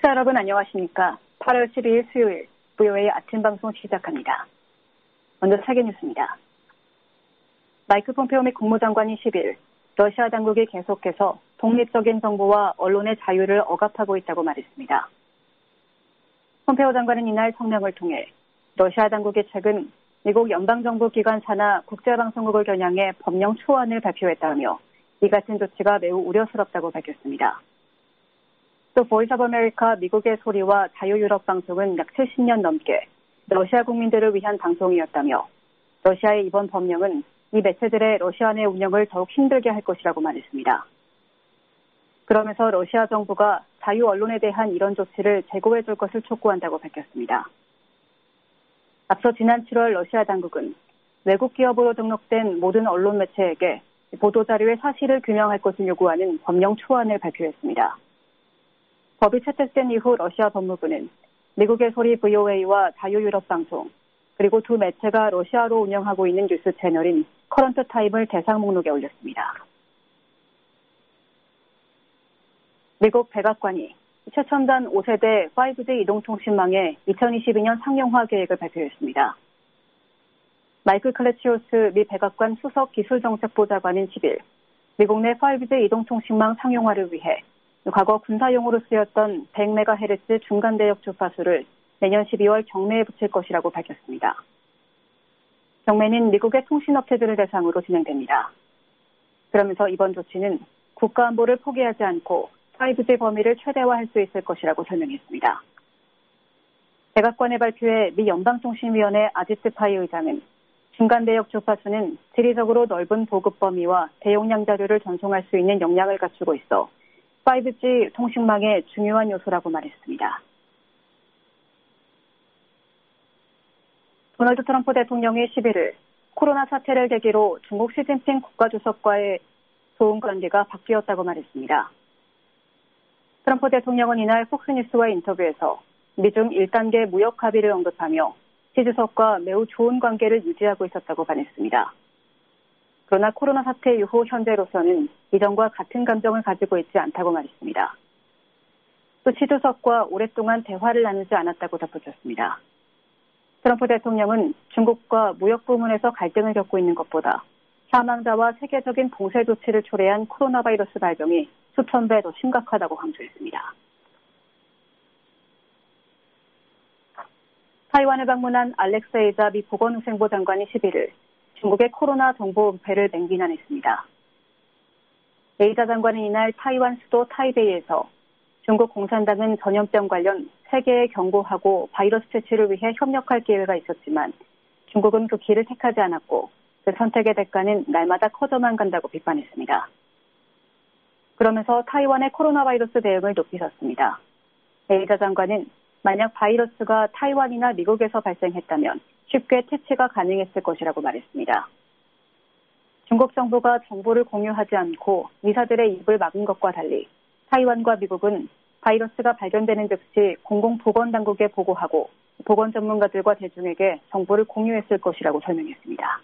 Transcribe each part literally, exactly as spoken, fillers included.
청취자 여러분 안녕하십니까? 팔월 십이일 수요일 브이오에이 아침 방송 시작합니다. 먼저 세계 뉴스입니다. 마이크 폼페오 미 국무장관이 십일 러시아 당국이 계속해서 독립적인 정보와 언론의 자유를 억압하고 있다고 말했습니다. 폼페오 장관은 이날 성명을 통해 러시아 당국이 최근 미국 연방정부 기관사나 국제방송국을 겨냥해 법령 초안을 발표했다며 이 같은 조치가 매우 우려스럽다고 밝혔습니다. 또 보이스 오브 아메리카 미국의 소리와 자유유럽 방송은 약 칠십 년 넘게 러시아 국민들을 위한 방송이었다며 러시아의 이번 법령은 이 매체들의 러시아 내 운영을 더욱 힘들게 할 것이라고 말했습니다. 그러면서 러시아 정부가 자유 언론에 대한 이런 조치를 재고해 줄 것을 촉구한다고 밝혔습니다. 앞서 지난 칠월 러시아 당국은 외국 기업으로 등록된 모든 언론 매체에게 보도자료의 사실을 규명할 것을 요구하는 법령 초안을 발표했습니다. 법이 채택된 이후 러시아 법무부는 미국의 소리 브이오에이와 자유유럽 방송, 그리고 두 매체가 러시아로 운영하고 있는 뉴스 채널인 커런트 타임을 대상 목록에 올렸습니다. 미국 백악관이 최첨단 오 세대 파이브지 이동통신망의 이천이십이년 상용화 계획을 발표했습니다. 마이클 클레치오스 미 백악관 수석 기술정책보좌관은 십일 미국 내 파이브지 이동통신망 상용화를 위해 과거 군사용으로 쓰였던 백 메가헤르츠 중간대역 주파수를 내년 십이월 경매에 붙일 것이라고 밝혔습니다. 경매는 미국의 통신업체들을 대상으로 진행됩니다. 그러면서 이번 조치는 국가안보를 포기하지 않고 파이브지 범위를 최대화할 수 있을 것이라고 설명했습니다. 백악관의 발표에 미 연방통신위원회 아지트 파이 의장은 중간대역 주파수는 지리적으로 넓은 보급 범위와 대용량 자료를 전송할 수 있는 역량을 갖추고 있어 파이브지 통신망의 중요한 요소라고 말했습니다. 도널드 트럼프 대통령이 십일일 코로나 사태를 계기로 중국 시진핑 국가주석과의 좋은 관계가 바뀌었다고 말했습니다. 트럼프 대통령은 이날 폭스뉴스와의 인터뷰에서 미중 일 단계 무역 합의를 언급하며 시 주석과 매우 좋은 관계를 유지하고 있었다고 말했습니다. 그러나 코로나 사태 이후 현재로서는 이전과 같은 감정을 가지고 있지 않다고 말했습니다. 또 시 주석과 오랫동안 대화를 나누지 않았다고 덧붙였습니다. 트럼프 대통령은 중국과 무역 부문에서 갈등을 겪고 있는 것보다 사망자와 세계적인 봉쇄 조치를 초래한 코로나 바이러스 발병이 수천 배 더 심각하다고 강조했습니다. 타이완을 방문한 알렉스 에이자 미 보건후생부 장관이 십일일 중국의 코로나 정보 은폐를 맹비난했습니다. 에이자 장관은 이날 타이완 수도 타이베이에서 중국 공산당은 전염병 관련 세계에 경고하고 바이러스 퇴치를 위해 협력할 기회가 있었지만 중국은 그 길을 택하지 않았고 그 선택의 대가는 날마다 커져만 간다고 비판했습니다. 그러면서 타이완의 코로나 바이러스 대응을 높이 샀습니다. 에이자 장관은 만약 바이러스가 타이완이나 미국에서 발생했다면 쉽게 퇴치가 가능했을 것이라고 말했습니다. 중국 정부가 정보를 공유하지 않고 의사들의 입을 막은 것과 달리 타이완과 미국은 바이러스가 발견되는 즉시 공공보건당국에 보고하고 보건 전문가들과 대중에게 정보를 공유했을 것이라고 설명했습니다.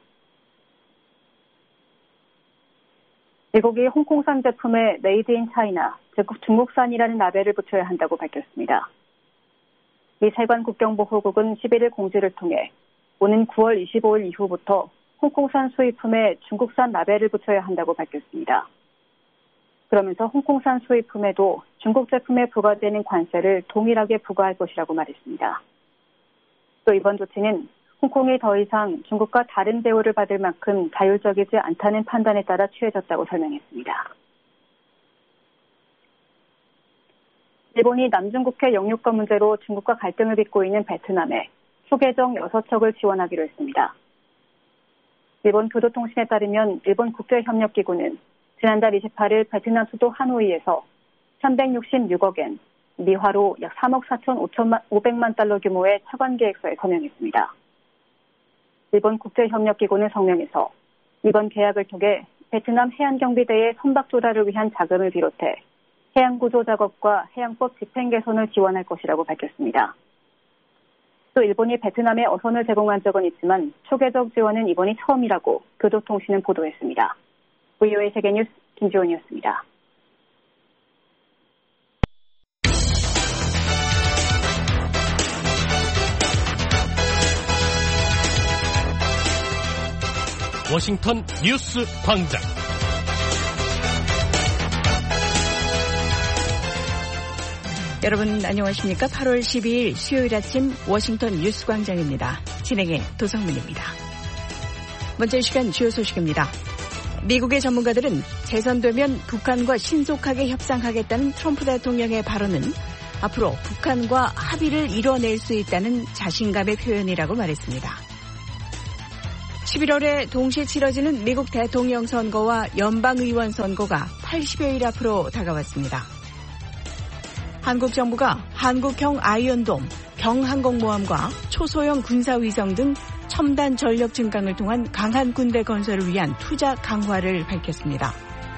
미국이 홍콩산 제품에 메이드 인 차이나, 즉 중국산이라는 라벨을 붙여야 한다고 밝혔습니다. 미 세관 국경보호국은 십일일 공지를 통해 오는 구월 이십오일 이후부터 홍콩산 수입품에 중국산 라벨을 붙여야 한다고 밝혔습니다. 그러면서 홍콩산 수입품에도 중국 제품에 부과되는 관세를 동일하게 부과할 것이라고 말했습니다. 또 이번 조치는 홍콩이 더 이상 중국과 다른 대우를 받을 만큼 자율적이지 않다는 판단에 따라 취해졌다고 설명했습니다. 일본이 남중국해 영유권 문제로 중국과 갈등을 빚고 있는 베트남에 수개정 여섯 척을 지원하기로 했습니다. 일본 교도통신에 따르면 일본 국제협력기구는 지난달 이십팔일 베트남 수도 하노이에서 삼백육십육억 엔, 미화로 약 삼억 사천오백만 달러 규모의 차관 계획서에 서명했습니다. 일본 국제협력기구는 성명에서 이번 계약을 통해 베트남 해안경비대의 선박 조달을 위한 자금을 비롯해 해양구조 작업과 해양법 집행 개선을 지원할 것이라고 밝혔습니다. 또 일본이 베트남에 어선을 제공한 적은 있지만 초계적 지원은 이번이 처음이라고 교도통신은 보도했습니다. 브이오에이 세계뉴스 김지원이었습니다. 워싱턴 뉴스 광장. 여러분 안녕하십니까? 팔월 십이일 수요일 아침 워싱턴 뉴스 광장입니다. 진행의 도성문입니다. 먼저 이 시간 주요 소식입니다. 미국의 전문가들은 재선되면 북한과 신속하게 협상하겠다는 트럼프 대통령의 발언은 앞으로 북한과 합의를 이뤄낼 수 있다는 자신감의 표현이라고 말했습니다. 십일월에 동시에 치러지는 미국 대통령 선거와 연방의원 선거가 팔십여일 앞으로 다가왔습니다. 한국 정부가 한국형 아이언돔, 경항공모함과 초소형 군사위성 등 첨단 전력 증강을 통한 강한 군대 건설을 위한 투자 강화를 밝혔습니다.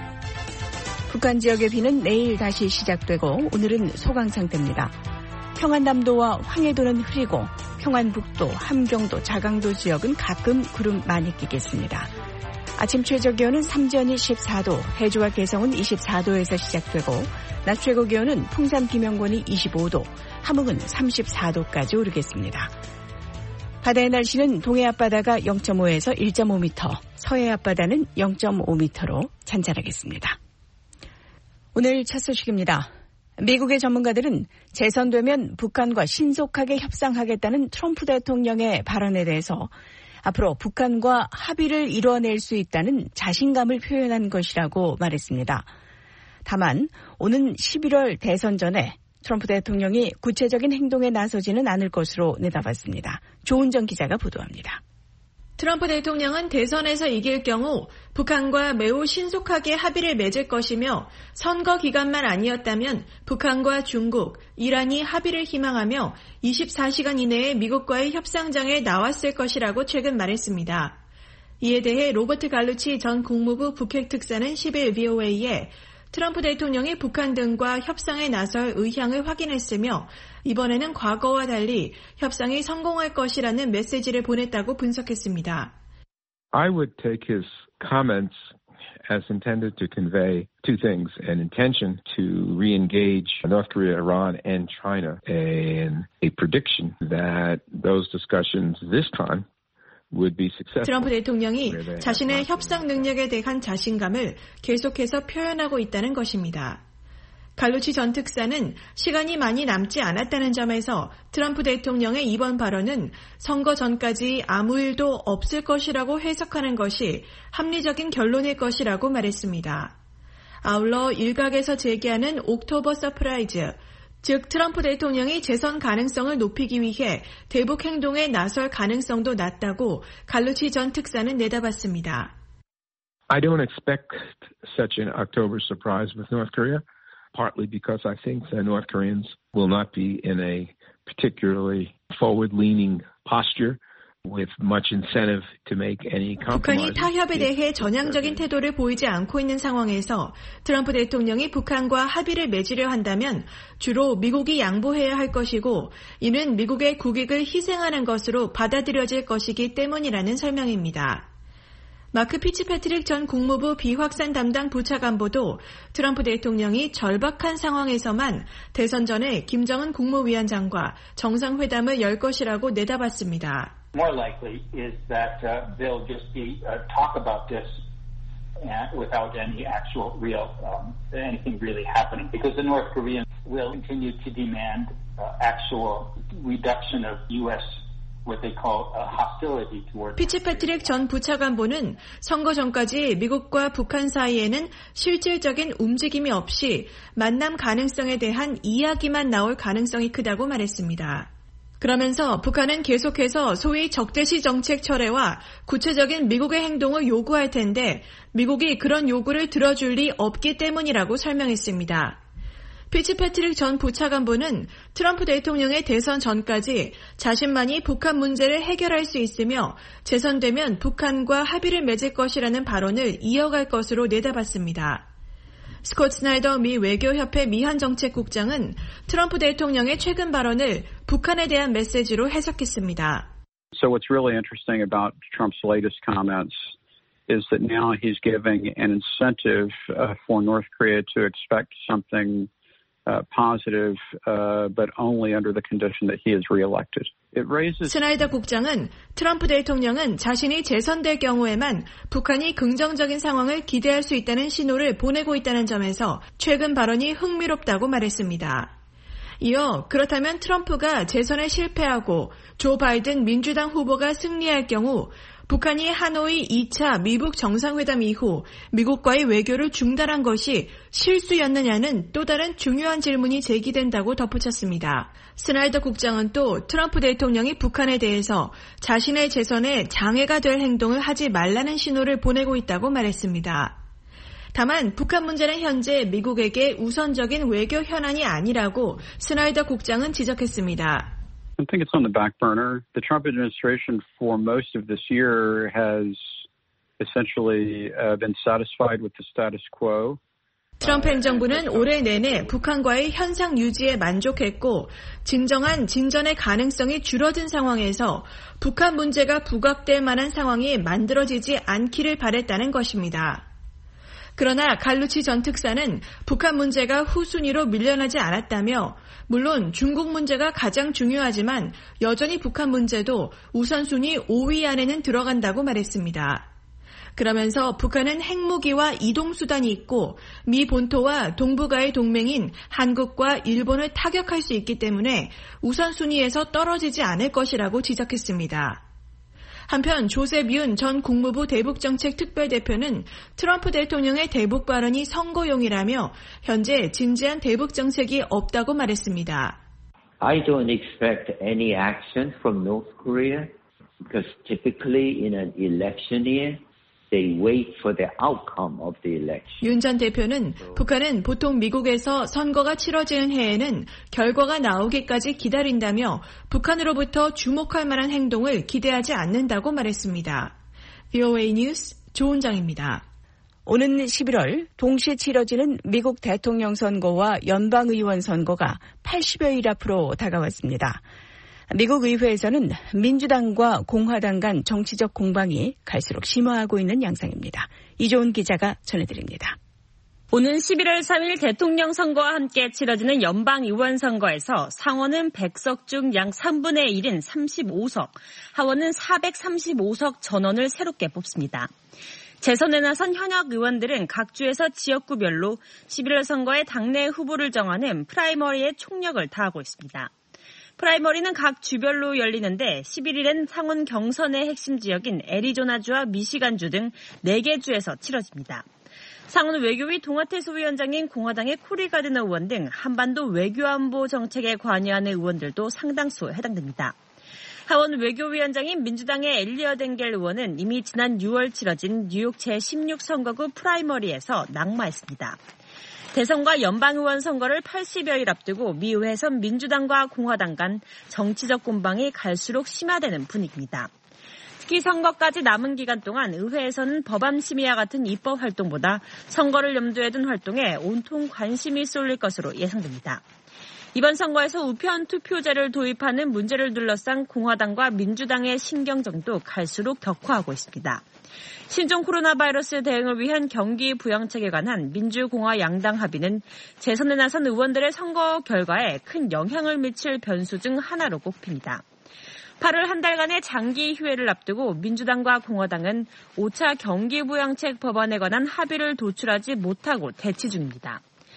북한 지역의 비는 내일 다시 시작되고 오늘은 소강 상태입니다. 평안남도와 황해도는 흐리고 평안북도, 함경도, 자강도 지역은 가끔 구름 많이 끼겠습니다. 아침 최저 기온은 삼전이 십사도, 해주와 개성은 이십사도에서 시작되고 낮 최고 기온은 풍산 비명권이 이십오도, 함흥은 삼십사도까지 오르겠습니다. 바다의 날씨는 동해 앞바다가 영점오에서 일점오미터, 서해 앞바다는 영점오미터로 잔잔하겠습니다. 오늘 첫 소식입니다. 미국의 전문가들은 재선되면 북한과 신속하게 협상하겠다는 트럼프 대통령의 발언에 대해서 앞으로 북한과 합의를 이뤄낼 수 있다는 자신감을 표현한 것이라고 말했습니다. 다만 오는 십일월 대선 전에 트럼프 대통령이 구체적인 행동에 나서지는 않을 것으로 내다봤습니다. 조은정 기자가 보도합니다. 트럼프 대통령은 대선에서 이길 경우 북한과 매우 신속하게 합의를 맺을 것이며 선거 기간만 아니었다면 북한과 중국, 이란이 합의를 희망하며 이십사시간 이내에 미국과의 협상장에 나왔을 것이라고 최근 말했습니다. 이에 대해 로버트 갈루치 전 국무부 북핵 특사는 십일 브이오에이에 트럼프 대통령이 북한 등과 협상에 나설 의향을 확인했으며 이번에는 과거와 달리 협상이 성공할 것이라는 메시지를 보냈다고 분석했습니다. I would take his comments as intended to convey two things, an intention to re-engage North Korea, Iran, and China, and a prediction that those discussions this time 트럼프 대통령이 자신의 협상 능력에 대한 자신감을 계속해서 표현하고 있다는 것입니다. 갈루치 전 특사는 시간이 많이 남지 않았다는 점에서 트럼프 대통령의 이번 발언은 선거 전까지 아무 일도 없을 것이라고 해석하는 것이 합리적인 결론일 것이라고 말했습니다. 아울러 일각에서 제기하는 옥토버 서프라이즈, 즉 트럼프 대통령이 재선 가능성을 높이기 위해 대북 행동에 나설 가능성도 낮다고 갈루치 전 특사는 내다봤습니다. I don't expect such an October surprise with North Korea, partly because I think the North Koreans will not be in a particularly forward-leaning posture. With much incentive to make any compromise. 북한이 타협에 대해 전향적인 태도를 보이지 않고 있는 상황에서 트럼프 대통령이 북한과 합의를 맺으려 한다면 주로 미국이 양보해야 할 것이고 이는 미국의 국익을 희생하는 것으로 받아들여질 것이기 때문이라는 설명입니다. 마크 피츠패트릭 전 국무부 비확산 담당 부차관보도 트럼프 대통령이 절박한 상황에서만 대선 전에 김정은 국무위원장과 정상회담을 열 것이라고 내다봤습니다. More likely is that uh, they'll just be uh, talk about this and without any actual real um, anything really happening, because the North Koreans will continue to demand uh, actual reduction of U S what they call uh, hostility toward. 피츠패트릭 전 부차관보는 선거 전까지 미국과 북한 사이에는 실질적인 움직임이 없이 만남 가능성에 대한 이야기만 나올 가능성이 크다고 말했습니다. 그러면서 북한은 계속해서 소위 적대시 정책 철회와 구체적인 미국의 행동을 요구할 텐데 미국이 그런 요구를 들어줄 리 없기 때문이라고 설명했습니다. 피츠패트릭 전 부차관보는 트럼프 대통령의 대선 전까지 자신만이 북한 문제를 해결할 수 있으며 재선되면 북한과 합의를 맺을 것이라는 발언을 이어갈 것으로 내다봤습니다. 스콧 스나이더 미 외교협회 미한정책국장은 트럼프 대통령의 최근 발언을 북한에 대한 메시지로 해석했습니다. So what's really interesting about Trump's latest comments is that now he's giving an incentive uh, for North Korea to expect something uh, positive, uh, but only under the condition that he is reelected. It raises. 스나이더 국장은 트럼프 대통령은 자신이 재선될 경우에만 북한이 긍정적인 상황을 기대할 수 있다는 신호를 보내고 있다는 점에서 최근 발언이 흥미롭다고 말했습니다. 이어 그렇다면 트럼프가 재선에 실패하고 조 바이든 민주당 후보가 승리할 경우 북한이 하노이 이 차 미북 정상회담 이후 미국과의 외교를 중단한 것이 실수였느냐는 또 다른 중요한 질문이 제기된다고 덧붙였습니다. 스나이더 국장은 또 트럼프 대통령이 북한에 대해서 자신의 재선에 장애가 될 행동을 하지 말라는 신호를 보내고 있다고 말했습니다. 다만 북한 문제는 현재 미국에게 우선적인 외교 현안이 아니라고 스나이더 국장은 지적했습니다. I think it's on the back burner. The Trump administration for most of this year has essentially uh, been satisfied with the status quo. 트럼프 행정부는 올해 내내 북한과의 현상 유지에 만족했고 진정한 진전의 가능성이 줄어든 상황에서 북한 문제가 부각될 만한 상황이 만들어지지 않기를 바랬다는 것입니다. 그러나 갈루치 전 특사는 북한 문제가 후순위로 밀려나지 않았다며 물론 중국 문제가 가장 중요하지만 여전히 북한 문제도 우선순위 오 위 안에는 들어간다고 말했습니다. 그러면서 북한은 핵무기와 이동수단이 있고 미 본토와 동북아의 동맹인 한국과 일본을 타격할 수 있기 때문에 우선순위에서 떨어지지 않을 것이라고 지적했습니다. 한편 조셉 윤 전 국무부 대북정책 특별대표는 트럼프 대통령의 대북 발언이 선거용이라며 현재 진지한 대북 정책이 없다고 말했습니다. I don't expect any action from North Korea because typically in an election year they wait for the outcome of the election. 윤 전 대표는 북한은 보통 미국에서 선거가 치러지는 해에는 결과가 나오기까지 기다린다며 북한으로부터 주목할 만한 행동을 기대하지 않는다고 말했습니다. 브이오에이 뉴스 조은정입니다. 오는 십일월 동시에 치러지는 미국 대통령 선거와 연방의원 선거가 팔십여일 앞으로 다가왔습니다. 미국 의회에서는 민주당과 공화당 간 정치적 공방이 갈수록 심화하고 있는 양상입니다. 이조은 기자가 전해드립니다. 오는 십일월 삼일 대통령 선거와 함께 치러지는 연방의원 선거에서 상원은 백 석 중 약 삼분의 일인 삼십오 석, 하원은 사백삼십오 석 전원을 새롭게 뽑습니다. 재선에 나선 현역 의원들은 각 주에서 지역구별로 십일월 선거에 당내 후보를 정하는 프라이머리에 총력을 다하고 있습니다. 프라이머리는 각 주별로 열리는데 십일일엔 상원 경선의 핵심 지역인 애리조나주와 미시간주 등 네 개 주에서 치러집니다. 상원 외교위 동아태 소위원장인 공화당의 코리 가드너 의원 등 한반도 외교안보 정책에 관여하는 의원들도 상당수 해당됩니다. 하원 외교위원장인 민주당의 엘리엇 엥겔 의원은 이미 지난 유월 치러진 뉴욕 제십육 선거구 프라이머리에서 낙마했습니다. 대선과 연방의원 선거를 팔십여일 앞두고 미 의회에선 민주당과 공화당 간 정치적 공방이 갈수록 심화되는 분위기입니다. 특히 선거까지 남은 기간 동안 의회에서는 법안 심의와 같은 입법 활동보다 선거를 염두에 둔 활동에 온통 관심이 쏠릴 것으로 예상됩니다. 이번 선거에서 우편 투표제를 도입하는 문제를 둘러싼 공화당과 민주당의 신경전도 갈수록 격화하고 있습니다. 신종 코로나 바이러스 대응을 위한 경기 부양책에 관한 민주공화 양당 합의는 재선에 나선 의원들의 선거 결과에 큰 영향을 미칠 변수 중 하나로 꼽힙니다. 팔월 한 달간의 장기 휴회를 앞두고 민주당과 공화당은 오 차 경기 부양책 법안에 관한 합의를 도출하지 못하고 대치 중입니다.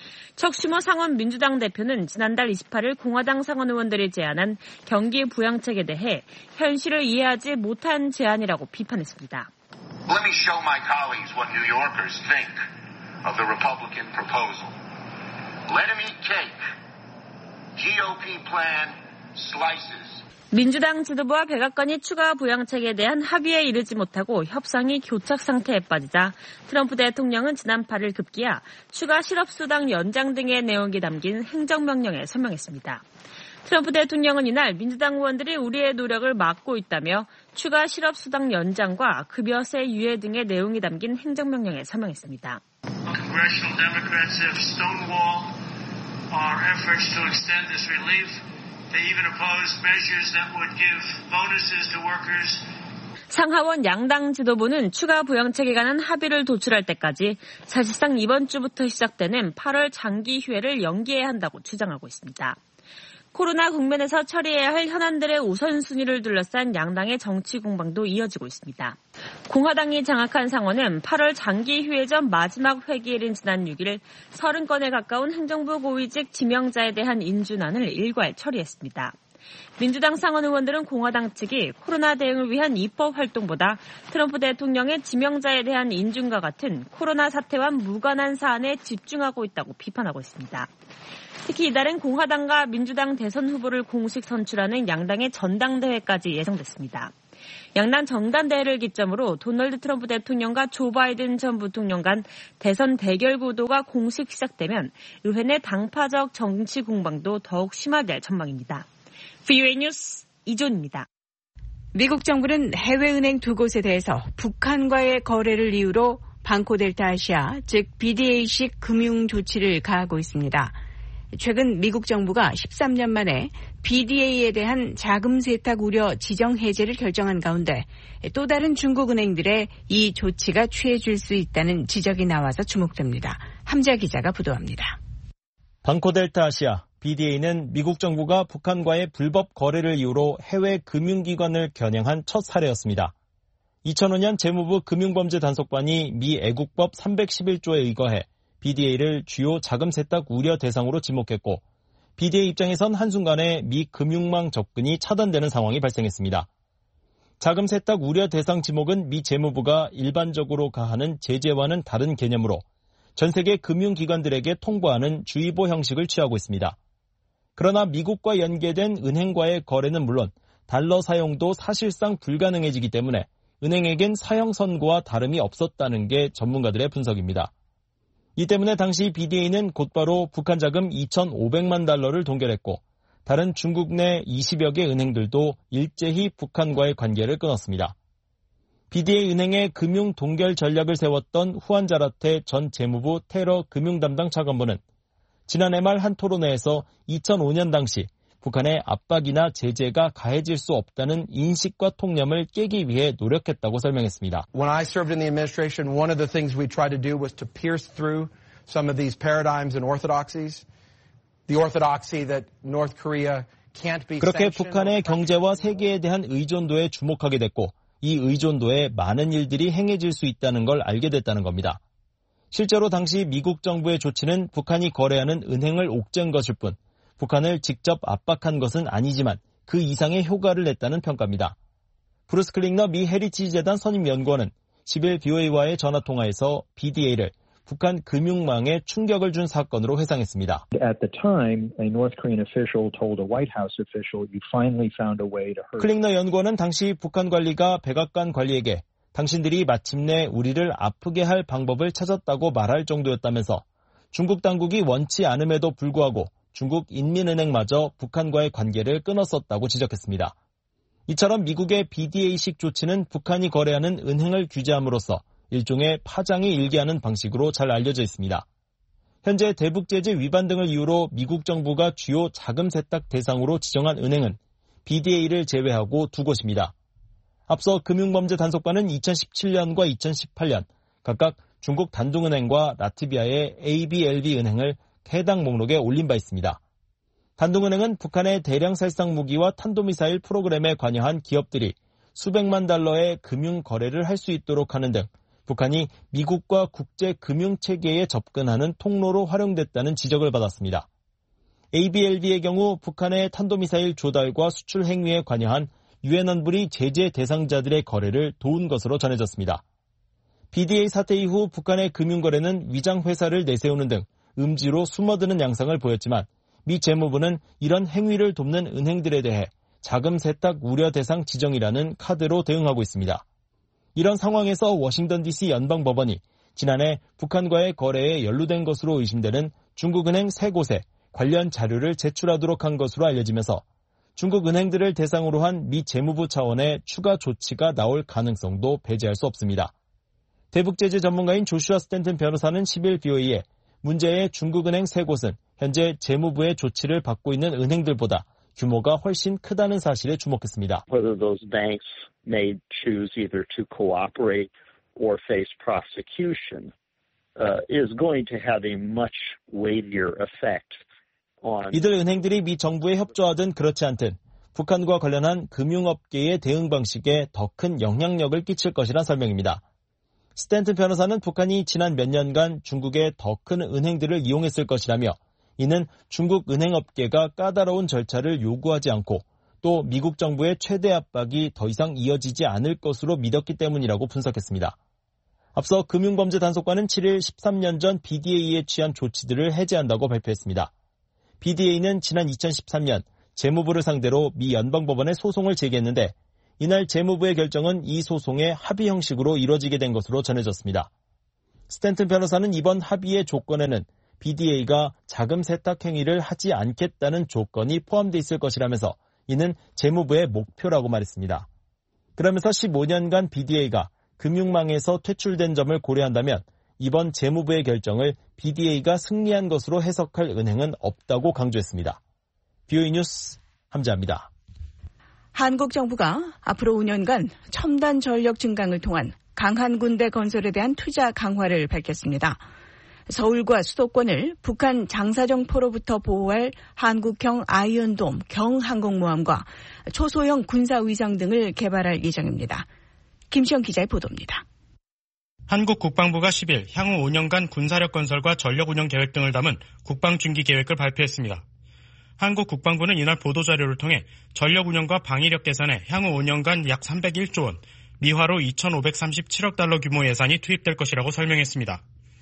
척 슈머 상원 민주당 대표는 지난달 이십팔일 공화당 상원 의원들이 제안한 경기 부양책에 대해 현실을 이해하지 못한 제안이라고 비판했습니다. Let me show my colleagues what New Yorkers think of the Republican proposal. Let them eat cake. 지 오 피 plan slices. 민주당 지도부와 백악관이 추가 부양책에 대한 합의에 이르지 못하고 협상이 교착 상태에 빠지자 트럼프 대통령은 지난 팔일 급기야 추가 실업수당 연장 등의 내용이 담긴 행정명령에 서명했습니다. 트럼프 대통령은 이날 민주당 의원들이 우리의 노력을 막고 있다며 추가 실업수당 연장과 급여세 유예 등의 내용이 담긴 행정명령에 서명했습니다. Congressional Democrats have stonewalled our efforts to extend this relief. They even opposed measures that would give bonuses to workers. 상하원 양당 지도부는 추가 부양책에 관한 합의를 도출할 때까지 사실상 이번 주부터 시작되는 팔월 장기 휴회를 연기해야 한다고 주장하고 있습니다. 코로나 국면에서 처리해야 할 현안들의 우선순위를 둘러싼 양당의 정치 공방도 이어지고 있습니다. 공화당이 장악한 상원은 팔월 장기 휴회 전 마지막 회기일인 지난 육 일 서른 건에 가까운 행정부 고위직 지명자에 대한 인준안을 일괄 처리했습니다. 민주당 상원 의원들은 공화당 측이 코로나 대응을 위한 입법 활동보다 트럼프 대통령의 지명자에 대한 인준과 같은 코로나 사태와 무관한 사안에 집중하고 있다고 비판하고 있습니다. 특히 이달은 공화당과 민주당 대선 후보를 공식 선출하는 양당의 전당대회까지 예정됐습니다. 양당 전당대회를 기점으로 도널드 트럼프 대통령과 조 바이든 전 부통령 간 대선 대결 구도가 공식 시작되면 의회 내 당파적 정치 공방도 더욱 심화될 전망입니다. 브이오에이 뉴스 이존입니다. 미국 정부는 해외은행 두 곳에 대해서 북한과의 거래를 이유로 방코델타 아시아, 즉 비디에이식 금융 조치를 가하고 있습니다. 최근 미국 정부가 십삼 년 만에 비디에이에 대한 자금 세탁 우려 지정 해제를 결정한 가운데 또 다른 중국 은행들의 이 조치가 취해질 수 있다는 지적이 나와서 주목됩니다. 함자 기자가 보도합니다. 방코델타 아시아, 비디에이는 미국 정부가 북한과의 불법 거래를 이유로 해외 금융기관을 겨냥한 첫 사례였습니다. 이천오 년 재무부 금융범죄단속반이 미 애국법 삼백십일 조에 의거해 비디에이를 주요 자금 세탁 우려 대상으로 지목했고 비디에이 입장에선 한순간에 미 금융망 접근이 차단되는 상황이 발생했습니다. 자금 세탁 우려 대상 지목은 미 재무부가 일반적으로 가하는 제재와는 다른 개념으로 전 세계 금융기관들에게 통보하는 주의보 형식을 취하고 있습니다. 그러나 미국과 연계된 은행과의 거래는 물론 달러 사용도 사실상 불가능해지기 때문에 은행에겐 사형 선고와 다름이 없었다는 게 전문가들의 분석입니다. 이 때문에 당시 비디에이는 곧바로 북한 자금 이천오백만 달러를 동결했고 다른 중국 내 이십여 개 은행들도 일제히 북한과의 관계를 끊었습니다. 비디에이 은행의 금융 동결 전략을 세웠던 후안 자라테 전 재무부 테러 금융 담당 차관보는 지난해 말 한 토론회에서 이천오 년 당시 북한의 압박이나 제재가 가해질 수 없다는 인식과 통념을 깨기 위해 노력했다고 설명했습니다. When I served in the administration, one of the things we tried to do was to pierce through some of these paradigms and orthodoxies. The orthodoxy that North Korea can't be 그렇게 북한의 경제와 세계에 대한 의존도에 주목하게 됐고 이 의존도에 많은 일들이 행해질 수 있다는 걸 알게 됐다는 겁니다. 실제로 당시 미국 정부의 조치는 북한이 거래하는 은행을 옥죄는 것일 뿐 북한을 직접 압박한 것은 아니지만 그 이상의 효과를 냈다는 평가입니다. 브루스 클링너 미 헤리티지 재단 선임 연구원은 십 일 브이오에이와의 전화통화에서 비디에이를 북한 금융망에 충격을 준 사건으로 회상했습니다. At the time, a North Korean official told a White House official, "You finally found a way to hurt." 클링너 연구원은 당시 북한 관리가 백악관 관리에게 당신들이 마침내 우리를 아프게 할 방법을 찾았다고 말할 정도였다면서 중국 당국이 원치 않음에도 불구하고 중국 인민은행마저 북한과의 관계를 끊었었다고 지적했습니다. 이처럼 미국의 비디에이식 조치는 북한이 거래하는 은행을 규제함으로써 일종의 파장이 일게하는 방식으로 잘 알려져 있습니다. 현재 대북제재 위반 등을 이유로 미국 정부가 주요 자금 세탁 대상으로 지정한 은행은 비디에이를 제외하고 두 곳입니다. 앞서 금융범죄단속반은 이천십칠 년과 이천십팔 년 각각 중국 단둥은행과 라트비아의 에이비엘비 은행을 해당 목록에 올린 바 있습니다. 단둥은행은 북한의 대량 살상 무기와 탄도미사일 프로그램에 관여한 기업들이 수백만 달러의 금융 거래를 할 수 있도록 하는 등 북한이 미국과 국제 금융체계에 접근하는 통로로 활용됐다는 지적을 받았습니다. 에이비엘비의 경우 북한의 탄도미사일 조달과 수출 행위에 관여한 유엔 안보리 제재 대상자들의 거래를 도운 것으로 전해졌습니다. 비디에이 사태 이후 북한의 금융거래는 위장회사를 내세우는 등 음지로 숨어드는 양상을 보였지만 미 재무부는 이런 행위를 돕는 은행들에 대해 자금 세탁 우려 대상 지정이라는 카드로 대응하고 있습니다. 이런 상황에서 워싱턴 디씨 연방법원이 지난해 북한과의 거래에 연루된 것으로 의심되는 중국은행 세 곳에 관련 자료를 제출하도록 한 것으로 알려지면서 중국 은행들을 대상으로 한 미 재무부 차원의 추가 조치가 나올 가능성도 배제할 수 없습니다. 대북제재 전문가인 조슈아 스탠튼 변호사는 십 일 브이오에이에 문제의 중국은행 세 곳은 현재 재무부의 조치를 받고 있는 은행들보다 규모가 훨씬 크다는 사실에 주목했습니다. Whether those banks may choose either to cooperate or face prosecution uh, is going to have a much weightier effect on. 이들 은행들이 미 정부에 협조하든 그렇지 않든 북한과 관련한 금융업계의 대응 방식에 더 큰 영향력을 끼칠 것이란 설명입니다. 스탠튼 변호사는 북한이 지난 몇 년간 중국의 더 큰 은행들을 이용했을 것이라며 이는 중국 은행업계가 까다로운 절차를 요구하지 않고 또 미국 정부의 최대 압박이 더 이상 이어지지 않을 것으로 믿었기 때문이라고 분석했습니다. 앞서 금융범죄단속관은 칠일 십삼 년 전 비디에이에 취한 조치들을 해제한다고 발표했습니다. 비디에이는 지난 이천십삼 년 재무부를 상대로 미 연방법원에 소송을 제기했는데 이날 재무부의 결정은 이 소송의 합의 형식으로 이뤄지게 된 것으로 전해졌습니다. 스탠튼 변호사는 이번 합의의 조건에는 비디에이가 자금 세탁 행위를 하지 않겠다는 조건이 포함되어 있을 것이라면서 이는 재무부의 목표라고 말했습니다. 그러면서 십오 년간 비디에이가 금융망에서 퇴출된 점을 고려한다면 이번 재무부의 결정을 비디에이가 승리한 것으로 해석할 은행은 없다고 강조했습니다. 비오이 뉴스 함재합니다. 한국 정부가 앞으로 오 년간 첨단 전력 증강을 통한 강한 군대 건설에 대한 투자 강화를 밝혔습니다. 서울과 수도권을 북한 장사정포로부터 보호할 한국형 아이언돔 경항공모함과 초소형 군사위성 등을 개발할 예정입니다. 김시영 기자의 보도입니다. 한국 국방부가 십일 향후 오 년간 군사력 건설과 전력 운영 계획 등을 담은 국방중기 계획을 발표했습니다. 한국 국방부는 이날 보도자료를 통해 전력 운영과 방위력 개선에 향후 오 년간 약 삼백일조 원, 미화로 이천오백삼십칠억 달러 규모 예산이 투입될 것이라고 설명했습니다.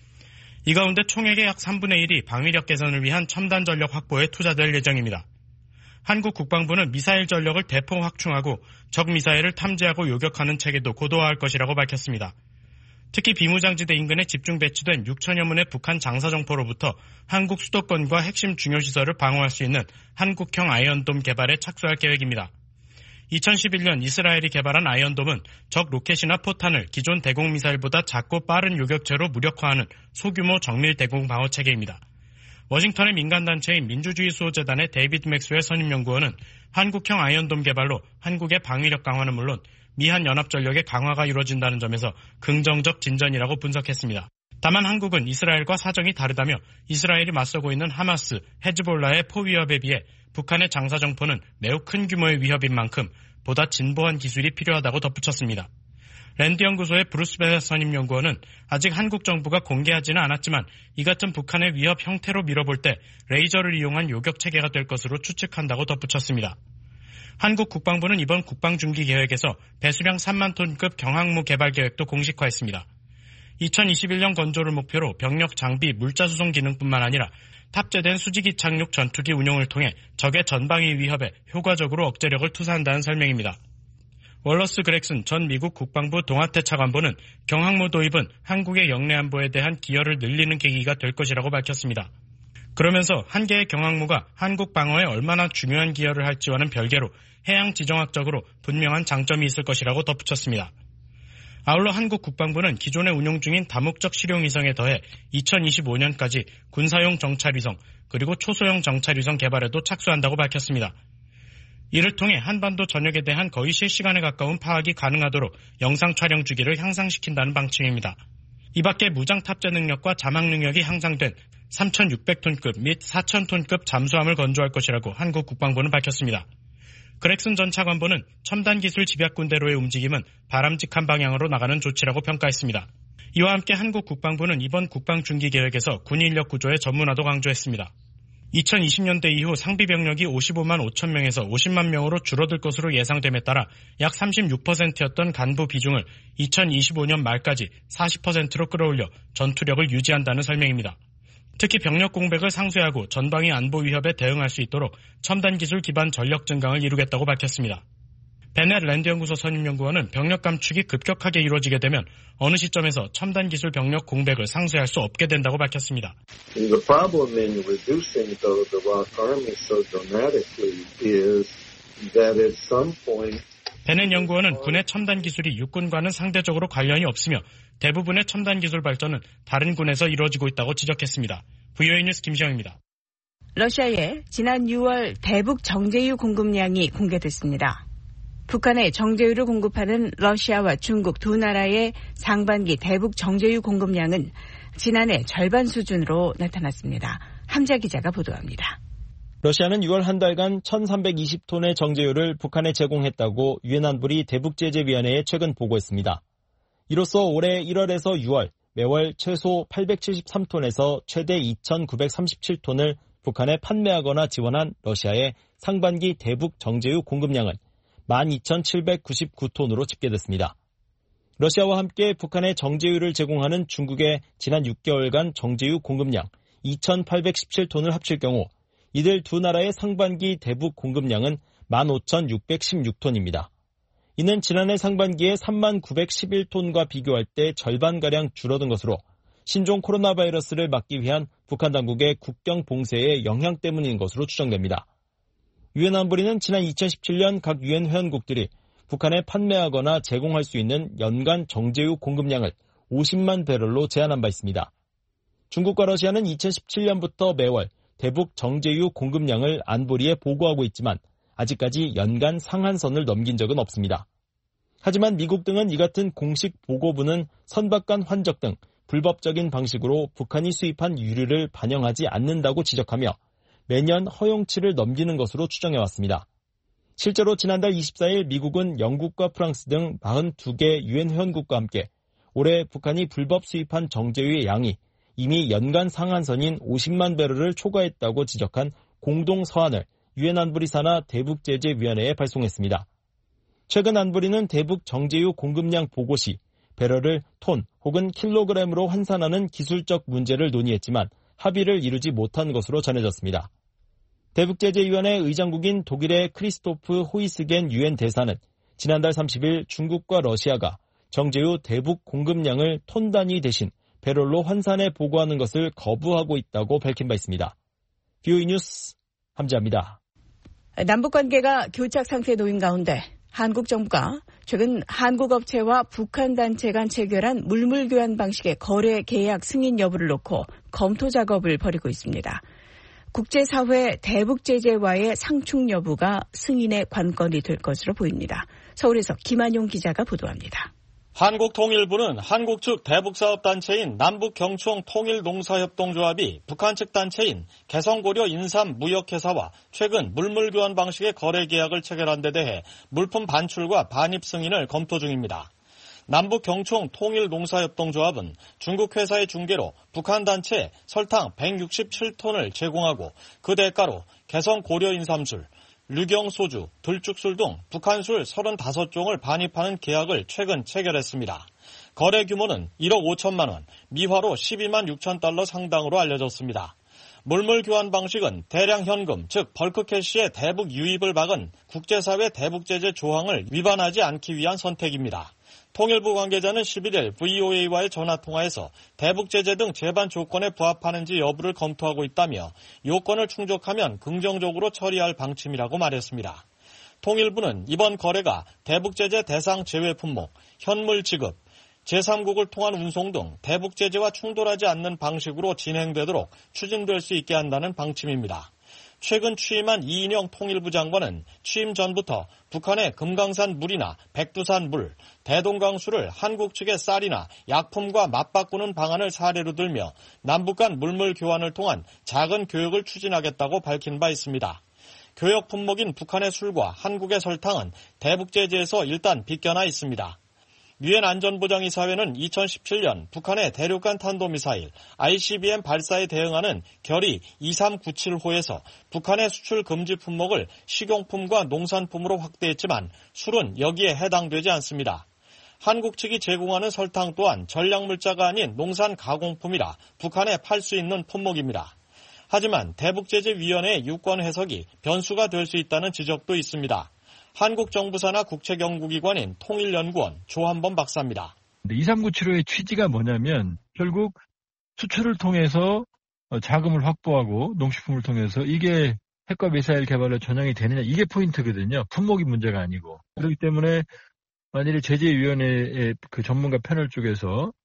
이 가운데 총액의 약 삼분의 일이 방위력 개선을 위한 첨단 전력 확보에 투자될 예정입니다. 한국 국방부는 미사일 전력을 대폭 확충하고 적 미사일을 탐지하고 요격하는 체계도 고도화할 것이라고 밝혔습니다. 특히 비무장지대 인근에 집중 배치된 육천여 문의 북한 장사정포로부터 한국 수도권과 핵심 중요시설을 방어할 수 있는 한국형 아이언돔 개발에 착수할 계획입니다. 이천십일 년 이스라엘이 개발한 아이언돔은 적 로켓이나 포탄을 기존 대공미사일보다 작고 빠른 요격체로 무력화하는 소규모 정밀 대공 방어 체계입니다. 워싱턴의 민간단체인 민주주의수호재단의 데이비드 맥스웰 선임연구원은 한국형 아이언돔 개발로 한국의 방위력 강화는 물론 미한 연합전력의 강화가 이루어진다는 점에서 긍정적 진전이라고 분석했습니다. 다만 한국은 이스라엘과 사정이 다르다며 이스라엘이 맞서고 있는 하마스, 헤즈볼라의 포 위협에 비해 북한의 장사정포는 매우 큰 규모의 위협인 만큼 보다 진보한 기술이 필요하다고 덧붙였습니다. 랜드 연구소의 브루스 베넷 선임연구원은 아직 한국 정부가 공개하지는 않았지만 이 같은 북한의 위협 형태로 밀어볼 때 레이저를 이용한 요격체계가 될 것으로 추측한다고 덧붙였습니다. 한국 국방부는 이번 국방중기 계획에서 배수량 삼만 톤급 경항모 개발 계획도 공식화했습니다. 이천이십일 년 건조를 목표로 병력 장비 물자 수송 기능뿐만 아니라 탑재된 수직이 착륙 전투기 운용을 통해 적의 전방위 위협에 효과적으로 억제력을 투사한다는 설명입니다. 월러스 그렉슨 전 미국 국방부 동아태 차관보는 경항모 도입은 한국의 영내 안보에 대한 기여를 늘리는 계기가 될 것이라고 밝혔습니다. 그러면서 한 개의 경항모가 한국 방어에 얼마나 중요한 기여를 할지와는 별개로 해양 지정학적으로 분명한 장점이 있을 것이라고 덧붙였습니다. 아울러 한국 국방부는 기존에 운용 중인 다목적 실용위성에 더해 이천이십오 년까지 군사용 정찰위성 그리고 초소형 정찰위성 개발에도 착수한다고 밝혔습니다. 이를 통해 한반도 전역에 대한 거의 실시간에 가까운 파악이 가능하도록 영상 촬영 주기를 향상시킨다는 방침입니다. 이 밖에 무장 탑재 능력과 자막 능력이 향상된 삼천육백 톤급 및 사천 톤급 잠수함을 건조할 것이라고 한국 국방부는 밝혔습니다. 그렉슨 전 차관보는 첨단 기술 집약군대로의 움직임은 바람직한 방향으로 나가는 조치라고 평가했습니다. 이와 함께 한국 국방부는 이번 국방중기 계획에서 군 인력 구조의 전문화도 강조했습니다. 이천이십 년대 이후 상비 병력이 오십오만 오천 명에서 오십만 명으로 줄어들 것으로 예상됨에 따라 약 삼십육 퍼센트였던 간부 비중을 이천이십오 년 말까지 사십 퍼센트로 끌어올려 전투력을 유지한다는 설명입니다. 특히 병력 공백을 상쇄하고 전방위 안보 위협에 대응할 수 있도록 첨단 기술 기반 전력 증강을 이루겠다고 밝혔습니다. 베넷 랜드 연구소 선임연구원은 병력 감축이 급격하게 이루어지게 되면 어느 시점에서 첨단 기술 병력 공백을 상쇄할 수 없게 된다고 밝혔습니다. The problem in reducing the, the Iraq army so dramatically is that at some point 베넷 연구원은 군의 첨단 기술이 육군과는 상대적으로 관련이 없으며 대부분의 첨단 기술 발전은 다른 군에서 이루어지고 있다고 지적했습니다. 브이오에이 뉴스 김시영입니다. 러시아의 지난 유월 대북 정제유 공급량이 공개됐습니다. 북한에 정제유를 공급하는 러시아와 중국 두 나라의 상반기 대북 정제유 공급량은 지난해 절반 수준으로 나타났습니다. 함자 기자가 보도합니다. 러시아는 유월 한 달간 천삼백이십 톤의 정제유를 북한에 제공했다고 유엔 안보리 대북제재위원회에 최근 보고했습니다. 이로써 올해 일월에서 유월 매월 최소 팔백칠십삼 톤에서 최대 이천구백삼십칠 톤을 북한에 판매하거나 지원한 러시아의 상반기 대북 정제유 공급량은 만 이천칠백구십구 톤으로 집계됐습니다. 러시아와 함께 북한에 정제유를 제공하는 중국의 지난 육 개월간 정제유 공급량 이천팔백십칠 톤을 합칠 경우 이들 두 나라의 상반기 대북 공급량은 만 오천육백십육 톤입니다. 이는 지난해 상반기에 삼만 구백십일 톤과 비교할 때 절반가량 줄어든 것으로 신종 코로나 바이러스를 막기 위한 북한 당국의 국경 봉쇄의 영향 때문인 것으로 추정됩니다. 유엔 안보리는 지난 이천십칠 년 각 유엔 회원국들이 북한에 판매하거나 제공할 수 있는 연간 정제유 공급량을 오십만 배럴로 제한한 바 있습니다. 중국과 러시아는 이천십칠 년부터 매월 대북 정제유 공급량을 안보리에 보고하고 있지만 아직까지 연간 상한선을 넘긴 적은 없습니다. 하지만 미국 등은 이 같은 공식 보고부는 선박간 환적 등 불법적인 방식으로 북한이 수입한 유류를 반영하지 않는다고 지적하며 매년 허용치를 넘기는 것으로 추정해왔습니다. 실제로 지난달 이십사 일 미국은 영국과 프랑스 등 사십이 개 유엔 회원국과 함께 올해 북한이 불법 수입한 정제유의 양이 이미 연간 상한선인 오십만 배럴을 초과했다고 지적한 공동 서한을 유엔 안보리 산하 대북제재위원회에 발송했습니다. 최근 안보리는 대북 정제유 공급량 보고 시 배럴을 톤 혹은 킬로그램으로 환산하는 기술적 문제를 논의했지만 합의를 이루지 못한 것으로 전해졌습니다. 대북제재위원회 의장국인 독일의 크리스토프 호이스겐 유엔 대사는 지난달 삼십 일 중국과 러시아가 정제유 대북 공급량을 톤 단위 대신 배럴로 환산해 보고하는 것을 거부하고 있다고 밝힌 바 있습니다. 비오이 뉴스 함지아입니다. 남북관계가 교착 상태에 놓인 가운데 한국 정부가 최근 한국 업체와 북한 단체 간 체결한 물물 교환 방식의 거래 계약 승인 여부를 놓고 검토 작업을 벌이고 있습니다. 국제사회 대북 제재와의 상충 여부가 승인의 관건이 될 것으로 보입니다. 서울에서 김한용 기자가 보도합니다. 한국통일부는 한국 측 대북사업단체인 남북경총통일농사협동조합이 북한 측 단체인 개성고려 인삼무역회사와 최근 물물교환 방식의 거래계약을 체결한 데 대해 물품 반출과 반입 승인을 검토 중입니다. 남북경총통일농사협동조합은 중국 회사의 중개로 북한 단체에 설탕 백육십칠 톤을 제공하고 그 대가로 개성고려인삼술, 류경소주, 들쭉술 등 북한술 서른다섯 종을 반입하는 계약을 최근 체결했습니다. 거래 규모는 일억 오천만 원, 미화로 십이만 육천 달러 상당으로 알려졌습니다. 물물 교환 방식은 대량 현금, 즉 벌크캐시의 대북 유입을 막은 국제사회 대북제재 조항을 위반하지 않기 위한 선택입니다. 통일부 관계자는 십일 일 브이오에이와의 전화통화에서 대북제재 등 제반 조건에 부합하는지 여부를 검토하고 있다며 요건을 충족하면 긍정적으로 처리할 방침이라고 말했습니다. 통일부는 이번 거래가 대북제재 대상 제외 품목, 현물 지급, 제삼국을 통한 운송 등 대북제재와 충돌하지 않는 방식으로 진행되도록 추진될 수 있게 한다는 방침입니다. 최근 취임한 이인영 통일부 장관은 취임 전부터 북한의 금강산 물이나 백두산 물, 대동강수를 한국 측의 쌀이나 약품과 맞바꾸는 방안을 사례로 들며 남북 간 물물 교환을 통한 작은 교역을 추진하겠다고 밝힌 바 있습니다. 교역 품목인 북한의 술과 한국의 설탕은 대북제재에서 일단 빗겨나 있습니다. 유엔 안전보장이사회는 이천십칠 년 북한의 대륙간 탄도미사일 아이씨비엠 발사에 대응하는 결의 이삼구칠 호에서 북한의 수출 금지 품목을 식용품과 농산품으로 확대했지만 술은 여기에 해당되지 않습니다. 한국 측이 제공하는 설탕 또한 전략물자가 아닌 농산 가공품이라 북한에 팔 수 있는 품목입니다. 하지만 대북제재위원회의 유권 해석이 변수가 될 수 있다는 지적도 있습니다. 한국 정부 산하 국책연구기관인 통일연구원 조한범 박사입니다. 이삼구칠호의 취지가 뭐냐면 결국 수출을 통해서 자금을 확보하고 농식품을 통해서 이게 핵과 미사일 개발에 전향이 되느냐 이게 포인트거든요. 품목이 문제가 아니고. 그렇기 때문에 만일에 제재위원회의 그 전문가 패널 쪽에서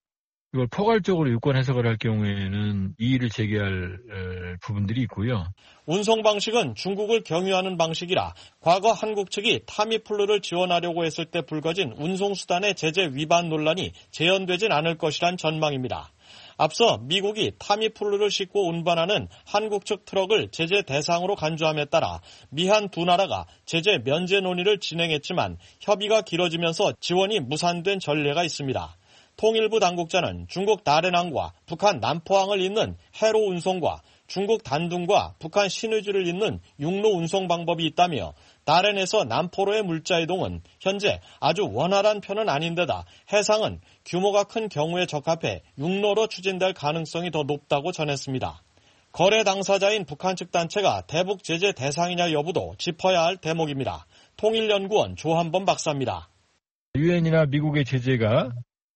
이걸 포괄적으로 유권 해석을 할 경우에는 이의를 제기할 부분들이 있고요. 운송 방식은 중국을 경유하는 방식이라 과거 한국 측이 타미플루를 지원하려고 했을 때 불거진 운송수단의 제재 위반 논란이 재현되진 않을 것이란 전망입니다. 앞서 미국이 타미플루를 싣고 운반하는 한국 측 트럭을 제재 대상으로 간주함에 따라 미한 두 나라가 제재 면제 논의를 진행했지만 협의가 길어지면서 지원이 무산된 전례가 있습니다. 통일부 당국자는 중국 다롄항과 북한 남포항을 잇는 해로 운송과 중국 단둥과 북한 신의주를 잇는 육로 운송 방법이 있다며 다롄에서 남포로의 물자 이동은 현재 아주 원활한 편은 아닌데다 해상은 규모가 큰 경우에 적합해 육로로 추진될 가능성이 더 높다고 전했습니다. 거래 당사자인 북한 측 단체가 대북 제재 대상이냐 여부도 짚어야 할 대목입니다. 통일연구원 조한범 박사입니다. 유엔이나 미국의 제재가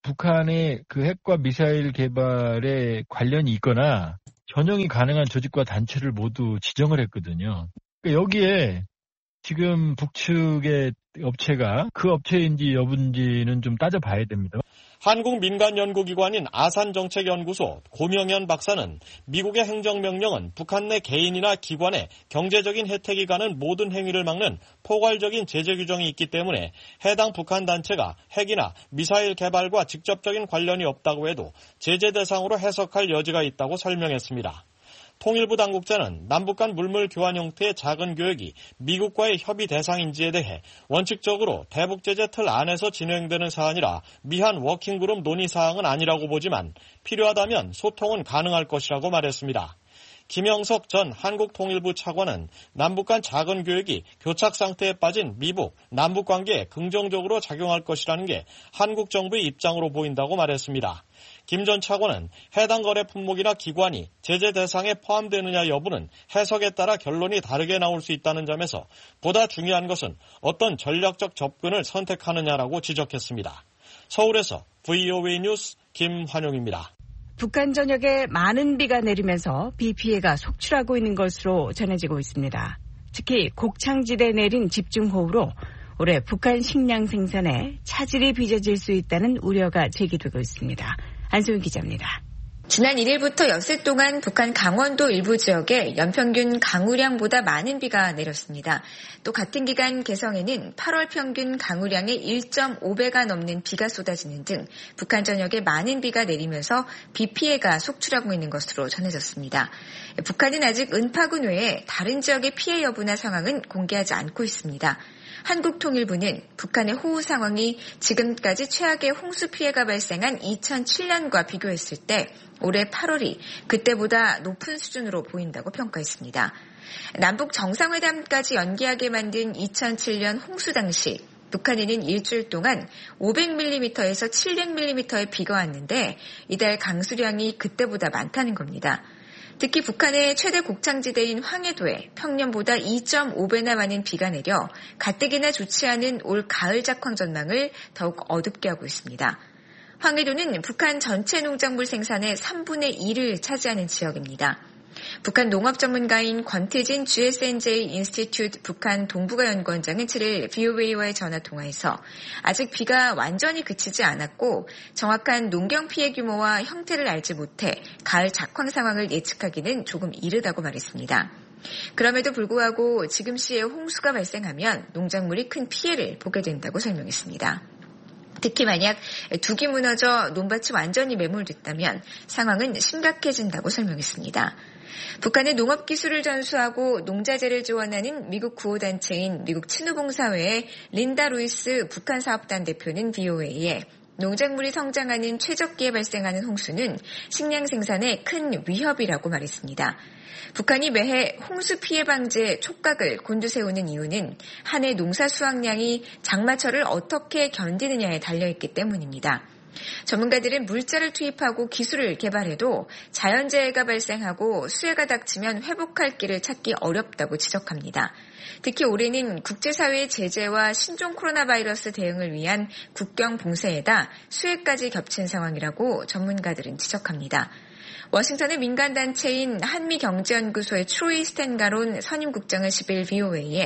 북한의 그 핵과 미사일 개발에 관련이 있거나 전용이 가능한 조직과 단체를 모두 지정을 했거든요. 그러니까 여기에 지금 북측의 업체가 그 업체인지 여부인지는 좀 따져봐야 됩니다. 한국 민간연구기관인 아산정책연구소 고명현 박사는 미국의 행정명령은 북한 내 개인이나 기관에 경제적인 혜택이 가는 모든 행위를 막는 포괄적인 제재 규정이 있기 때문에 해당 북한 단체가 핵이나 미사일 개발과 직접적인 관련이 없다고 해도 제재 대상으로 해석할 여지가 있다고 설명했습니다. 통일부 당국자는 남북 간 물물 교환 형태의 작은 교역이 미국과의 협의 대상인지에 대해 원칙적으로 대북 제재 틀 안에서 진행되는 사안이라 미한 워킹그룹 논의 사항은 아니라고 보지만 필요하다면 소통은 가능할 것이라고 말했습니다. 김영석 전 한국통일부 차관은 남북 간 작은 교역이 교착 상태에 빠진 미북, 남북 관계에 긍정적으로 작용할 것이라는 게 한국 정부의 입장으로 보인다고 말했습니다. 김 전 차관은 해당 거래 품목이나 기관이 제재 대상에 포함되느냐 여부는 해석에 따라 결론이 다르게 나올 수 있다는 점에서 보다 중요한 것은 어떤 전략적 접근을 선택하느냐라고 지적했습니다. 서울에서 브이오에이 뉴스 김환용입니다. 북한 전역에 많은 비가 내리면서 비 피해가 속출하고 있는 것으로 전해지고 있습니다. 특히 곡창지대에 내린 집중호우로 올해 북한 식량 생산에 차질이 빚어질 수 있다는 우려가 제기되고 있습니다. 안소윤 기자입니다. 지난 일 일부터 엿새 동안 북한 강원도 일부 지역에 연평균 강우량보다 많은 비가 내렸습니다. 또 같은 기간 개성에는 팔월 평균 강우량의 일 점 오 배가 넘는 비가 쏟아지는 등 북한 전역에 많은 비가 내리면서 비 피해가 속출하고 있는 것으로 전해졌습니다. 북한은 아직 은파군 외에 다른 지역의 피해 여부나 상황은 공개하지 않고 있습니다. 한국통일부는 북한의 호우 상황이 지금까지 최악의 홍수 피해가 발생한 이천칠 년과 비교했을 때 올해 팔월이 그때보다 높은 수준으로 보인다고 평가했습니다. 남북 정상회담까지 연기하게 만든 이천칠 년 홍수 당시 북한에는 일주일 동안 오백 밀리미터에서 칠백 밀리미터의 비가 왔는데 이달 강수량이 그때보다 많다는 겁니다. 특히 북한의 최대 곡창지대인 황해도에 평년보다 이 점 오 배나 많은 비가 내려 가뜩이나 좋지 않은 올 가을 작황 전망을 더욱 어둡게 하고 있습니다. 황해도는 북한 전체 농작물 생산의 삼분의 일을 차지하는 지역입니다. 북한 농업 전문가인 권태진 지에스엔제이 인스티튜트 북한 동북아 연구원장은 칠 일 브이오에이와의 전화통화에서 아직 비가 완전히 그치지 않았고 정확한 농경 피해 규모와 형태를 알지 못해 가을 작황 상황을 예측하기는 조금 이르다고 말했습니다. 그럼에도 불구하고 지금 시에 홍수가 발생하면 농작물이 큰 피해를 보게 된다고 설명했습니다. 특히 만약 둑이 무너져 논밭이 완전히 매몰됐다면 상황은 심각해진다고 설명했습니다. 북한의 농업기술을 전수하고 농자재를 지원하는 미국 구호단체인 미국 친우봉사회의 린다 루이스 북한사업단 대표는 브이오에이에 농작물이 성장하는 최적기에 발생하는 홍수는 식량 생산에 큰 위협이라고 말했습니다. 북한이 매해 홍수 피해 방지에 촉각을 곤두세우는 이유는 한 해 농사 수확량이 장마철을 어떻게 견디느냐에 달려있기 때문입니다. 전문가들은 물자를 투입하고 기술을 개발해도 자연재해가 발생하고 수해가 닥치면 회복할 길을 찾기 어렵다고 지적합니다. 특히 올해는 국제사회의 제재와 신종 코로나 바이러스 대응을 위한 국경 봉쇄에다 수해까지 겹친 상황이라고 전문가들은 지적합니다. 워싱턴의 민간단체인 한미경제연구소의 트로이 스탠가론 선임국장은 십 일 브이오에이에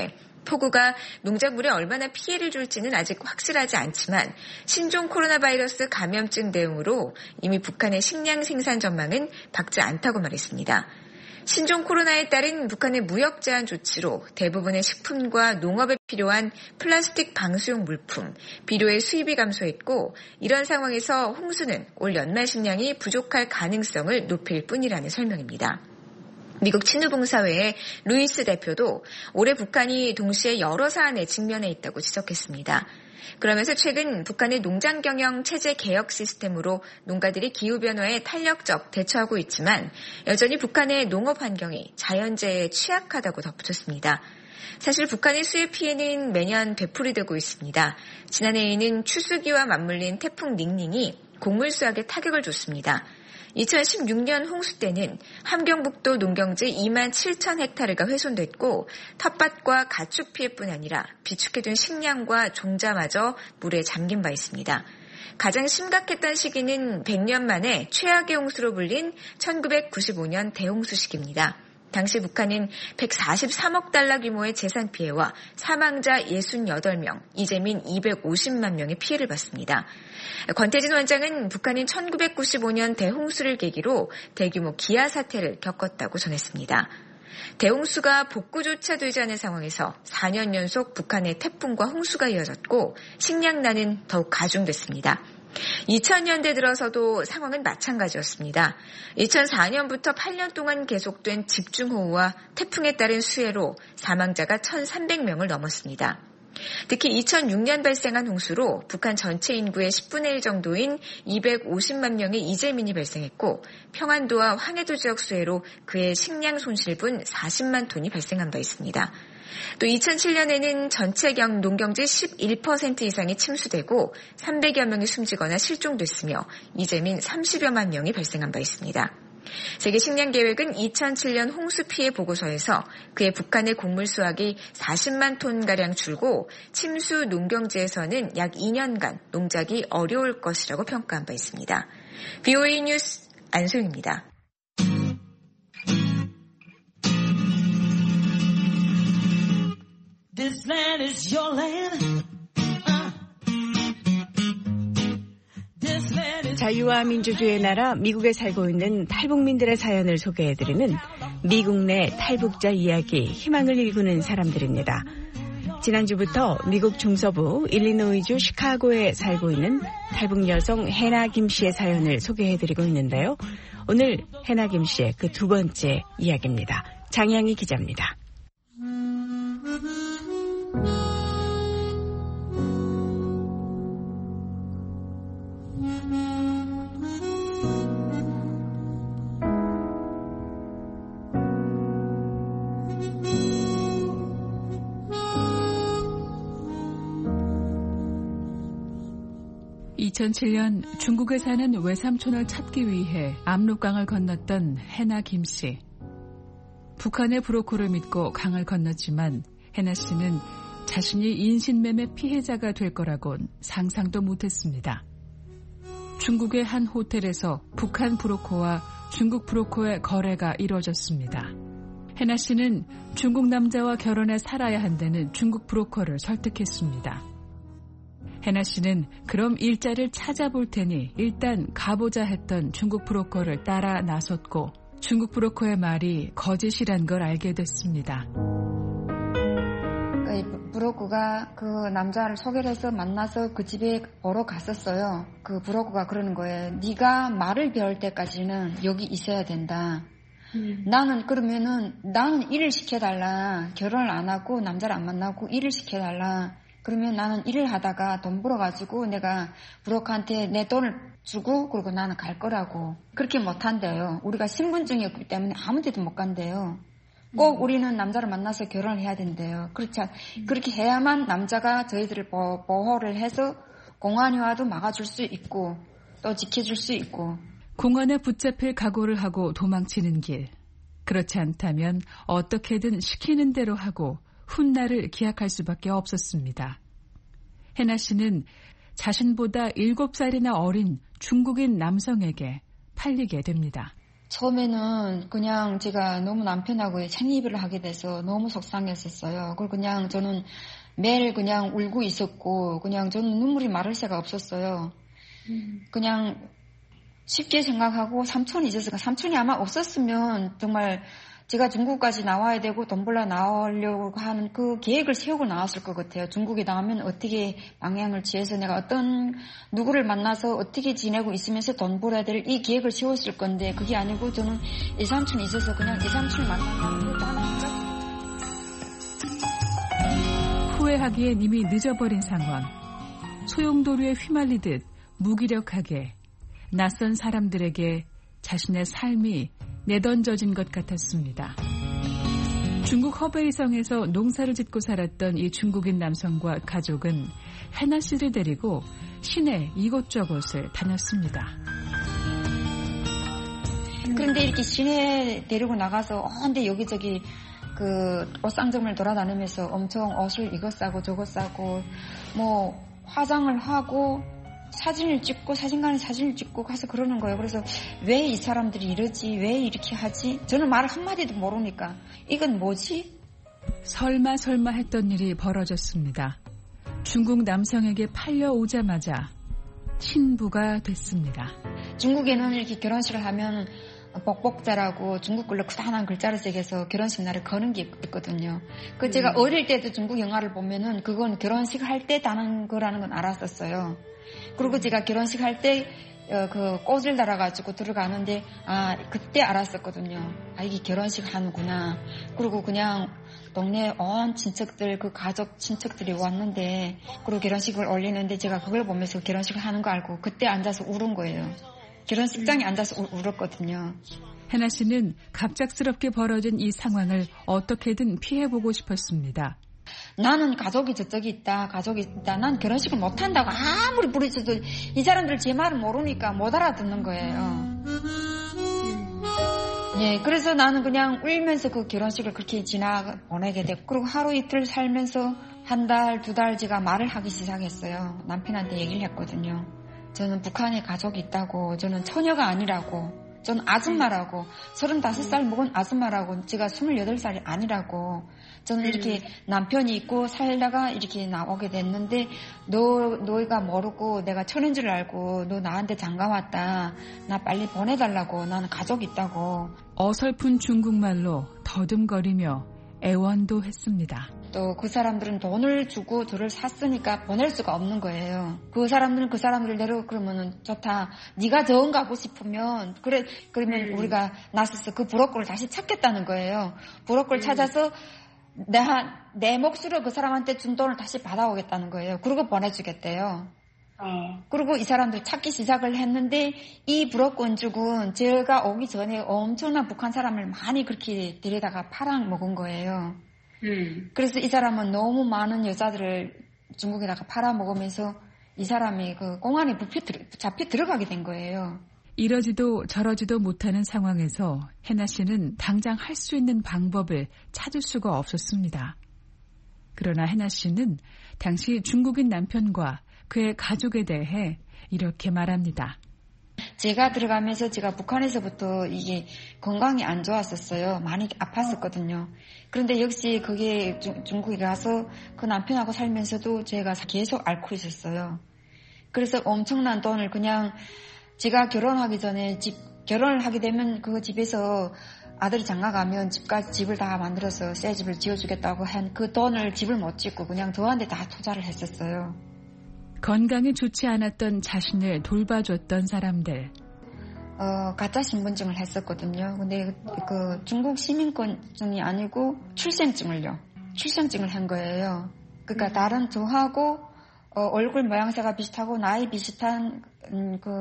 폭우가 농작물에 얼마나 피해를 줄지는 아직 확실하지 않지만 신종 코로나 바이러스 감염증 대응으로 이미 북한의 식량 생산 전망은 밝지 않다고 말했습니다. 신종 코로나에 따른 북한의 무역 제한 조치로 대부분의 식품과 농업에 필요한 플라스틱 방수용 물품, 비료의 수입이 감소했고 이런 상황에서 홍수는 올 연말 식량이 부족할 가능성을 높일 뿐이라는 설명입니다. 미국 친후봉사회의 루이스 대표도 올해 북한이 동시에 여러 사안에 직면해 있다고 지적했습니다. 그러면서 최근 북한의 농장 경영 체제 개혁 시스템으로 농가들이 기후변화에 탄력적 대처하고 있지만 여전히 북한의 농업 환경이 자연재해에 취약하다고 덧붙였습니다. 사실 북한의 수해 피해는 매년 되풀이되고 있습니다. 지난해에는 추수기와 맞물린 태풍 닝닝이 곡물 수확에 타격을 줬습니다. 이천십육 년 홍수 때는 함경북도 농경지 이만 칠천 헥타르가 훼손됐고 텃밭과 가축 피해뿐 아니라 비축해둔 식량과 종자마저 물에 잠긴 바 있습니다. 가장 심각했던 시기는 백 년 만에 최악의 홍수로 불린 천구백구십오 년 대홍수 시기입니다. 당시 북한은 백사십삼억 달러 규모의 재산 피해와 사망자 육십팔 명, 이재민 이백오십만 명의 피해를 봤습니다. 권태진 원장은 북한은 천구백구십오 년 대홍수를 계기로 대규모 기아 사태를 겪었다고 전했습니다. 대홍수가 복구조차 되지 않은 상황에서 사 년 연속 북한의 태풍과 홍수가 이어졌고 식량난은 더욱 가중됐습니다. 이천 년대 들어서도 상황은 마찬가지였습니다. 이천사 년부터 팔 년 동안 계속된 집중호우와 태풍에 따른 수해로 사망자가 천삼백 명을 넘었습니다. 특히 이천육 년 발생한 홍수로 북한 전체 인구의 십분의 일 정도인 이백오십만 명의 이재민이 발생했고 평안도와 황해도 지역 수해로 그의 식량 손실분 사십만 톤이 발생한 바 있습니다. 또 이천칠 년에는 전체 경 농경지 십일 퍼센트 이상이 침수되고 삼백여 명이 숨지거나 실종됐으며 이재민 삼십여만 명이 발생한 바 있습니다. 세계식량계획은 이천칠 년 홍수 피해 보고서에서 그의 북한의 곡물 수확이 사십만 톤가량 줄고 침수 농경지에서는 약 이 년간 농작이 어려울 것이라고 평가한 바 있습니다. 브이오에이 뉴스 안소영입니다. This land is your land. 자유와 민주주의의 나라 미국에 살고 있는 탈북민들의 사연을 소개해드리는 미국 내 탈북자 이야기, 희망을 일구는 사람들입니다. 지난주부터 미국 중서부 일리노이주 시카고에 살고 있는 탈북 여성 해나 김 씨의 사연을 소개해드리고 있는데요. 오늘 해나 김 씨의 그 두 번째 이야기입니다. 장향희 기자입니다. 이천칠 년 중국에 사는 외삼촌을 찾기 위해 압록강을 건넜던 해나 김 씨. 북한의 브로커를 믿고 강을 건넜지만 해나 씨는 자신이 인신매매 피해자가 될 거라곤 상상도 못했습니다. 중국의 한 호텔에서 북한 브로커와 중국 브로커의 거래가 이루어졌습니다. 해나 씨는 중국 남자와 결혼해 살아야 한다는 중국 브로커를 설득했습니다. 해나 씨는 그럼 일자를 찾아볼 테니 일단 가보자 했던 중국 브로커를 따라 나섰고 중국 브로커의 말이 거짓이란 걸 알게 됐습니다. 브로커가 그 남자를 소개를 해서 만나서 그 집에 보러 갔었어요. 그 브로커가 그러는 거예요. 네가 말을 배울 때까지는 여기 있어야 된다. 음. 나는 그러면은 나는 일을 시켜달라. 결혼을 안 하고 남자를 안 만나고 일을 시켜달라. 그러면 나는 일을 하다가 돈 벌어가지고 내가 브로커한테 내 돈을 주고 그리고 나는 갈 거라고. 그렇게 못한대요. 우리가 신분증이 없기 때문에 아무 데도 못 간대요. 꼭 우리는 남자를 만나서 결혼을 해야 된대요. 그렇지, 그렇게 해야만 남자가 저희들을 보호를 해서 공안위와도 막아줄 수 있고 또 지켜줄 수 있고. 공안에 붙잡힐 각오를 하고 도망치는 길. 그렇지 않다면 어떻게든 시키는 대로 하고 훗날을 기약할 수밖에 없었습니다. 해나 씨는 자신보다 일곱 살이나 어린 중국인 남성에게 팔리게 됩니다. 처음에는 그냥 제가 너무 남편하고 생이별을 하게 돼서 너무 속상했었어요. 그리고 그냥 저는 매일 그냥 울고 있었고 그냥 저는 눈물이 마를 새가 없었어요. 음. 그냥 쉽게 생각하고 삼촌이 있었으니까 삼촌이 아마 없었으면 정말 제가 중국까지 나와야 되고 돈 벌러 나오려고 하는 그 계획을 세우고 나왔을 것 같아요. 중국에 나오면 어떻게 방향을 취해서 내가 어떤 누구를 만나서 어떻게 지내고 있으면서 돈 벌어야 될 이 계획을 세웠을 건데 그게 아니고 저는 이 삼촌이 있어서 그냥 이 삼촌을 만나면 후회하기엔 이미 늦어버린 상황. 소용돌이에 휘말리듯 무기력하게 낯선 사람들에게 자신의 삶이 내던져진 것 같았습니다. 중국 허베이성에서 농사를 짓고 살았던 이 중국인 남성과 가족은 해나 씨를 데리고 시내 이곳저곳을 다녔습니다. 그런데 이렇게 시내 데리고 나가서 언제 여기저기 그 옷상점을 돌아다니면서 엄청 옷을 이거 싸고 저거 싸고 뭐 화장을 하고 사진을 찍고 사진관에 사진을 찍고 가서 그러는 거예요. 그래서 왜 이 사람들이 이러지? 왜 이렇게 하지? 저는 말 한마디도 모르니까 이건 뭐지? 설마 설마 했던 일이 벌어졌습니다. 중국 남성에게 팔려오자마자 신부가 됐습니다. 중국에는 이렇게 결혼식을 하면 복복자라고 중국 글로 크다란 글자를 새겨서 결혼식 날에 거는 게 있거든요. 그 제가 음. 어릴 때도 중국 영화를 보면은 그건 결혼식 할 때 다는 거라는 건 알았었어요. 그리고 제가 결혼식 할 때 그 꽃을 달아가지고 들어가는데 아 그때 알았었거든요. 아 이게 결혼식 하는구나. 그리고 그냥 동네 온 친척들 그 가족 친척들이 왔는데 그리고 결혼식을 올리는데 제가 그걸 보면서 결혼식을 하는 거 알고 그때 앉아서 울은 거예요. 결혼식장에 앉아서 우, 울었거든요. 해나 씨는 갑작스럽게 벌어진 이 상황을 어떻게든 피해보고 싶었습니다. 나는 가족이 저쪽에 있다. 가족이 있다. 난 결혼식을 못한다고 아무리 부르쳐도 이 사람들 제 말을 모르니까 못 알아듣는 거예요. 예, 그래서 나는 그냥 울면서 그 결혼식을 그렇게 지나 보내게 됐고 그리고 하루 이틀 살면서 한 달, 두 달 제가 말을 하기 시작했어요. 남편한테 얘기를 했거든요. 저는 북한에 가족이 있다고 저는 처녀가 아니라고 저는 아줌마라고 서른다섯 살 먹은 아줌마라고 제가 스물여덟 살이 아니라고 저는 이렇게 남편이 있고 살다가 이렇게 나오게 됐는데 너, 너희가 모르고 내가 처녀인 줄 알고 너 나한테 장가 왔다. 나 빨리 보내달라고. 나는 가족 있다고. 어설픈 중국말로 더듬거리며 애원도 했습니다. 또 그 사람들은 돈을 주고 저를 샀으니까 보낼 수가 없는 거예요. 그 사람들은 그 사람들 대로 그러면은 좋다. 네가 정 가고 싶으면 그래 그러면 음. 우리가 나서서 그 브로커를 다시 찾겠다는 거예요. 브로커를 음. 찾아서 내, 내 몫으로 그 사람한테 준 돈을 다시 받아오겠다는 거예요. 그리고 보내주겠대요. 어. 그리고 이 사람들 찾기 시작을 했는데 이 브로커 쪽은 제가 오기 전에 엄청난 북한 사람을 많이 그렇게 데려다가 팔아먹은 거예요. 음. 그래서 이 사람은 너무 많은 여자들을 중국에다가 팔아먹으면서 이 사람이 그 공안에 부피, 잡혀 들어가게 된 거예요. 이러지도 저러지도 못하는 상황에서 해나 씨는 당장 할 수 있는 방법을 찾을 수가 없었습니다. 그러나 해나 씨는 당시 중국인 남편과 그의 가족에 대해 이렇게 말합니다. 제가 들어가면서 제가 북한에서부터 이게 건강이 안 좋았었어요. 많이 아팠었거든요. 그런데 역시 그게 중, 중국에 가서 그 남편하고 살면서도 제가 계속 앓고 있었어요. 그래서 엄청난 돈을 그냥 제가 결혼하기 전에 집 결혼을 하게 되면 그 집에서 아들이 장가 가면 집까지 집을 다 만들어서 새 집을 지어주겠다고 한 그 돈을 집을 못 짓고 그냥 저한테 다 투자를 했었어요. 건강이 좋지 않았던 자신을 돌봐줬던 사람들. 어, 가짜 신분증을 했었거든요. 근데 그 중국 시민권증이 아니고 출생증을요. 출생증을 한 거예요. 그러니까 다른 저하고 어, 얼굴 모양새가 비슷하고 나이 비슷한 음, 그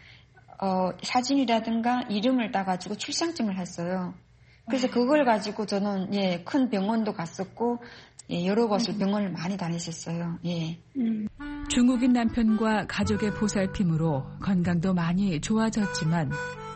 어, 사진이라든가 이름을 따가지고 출생증을 했어요. 그래서 그걸 가지고 저는 예, 큰 병원도 갔었고 예, 여러 곳을 병원을 많이 다녔었어요. 예. 중국인 남편과 가족의 보살핌으로 건강도 많이 좋아졌지만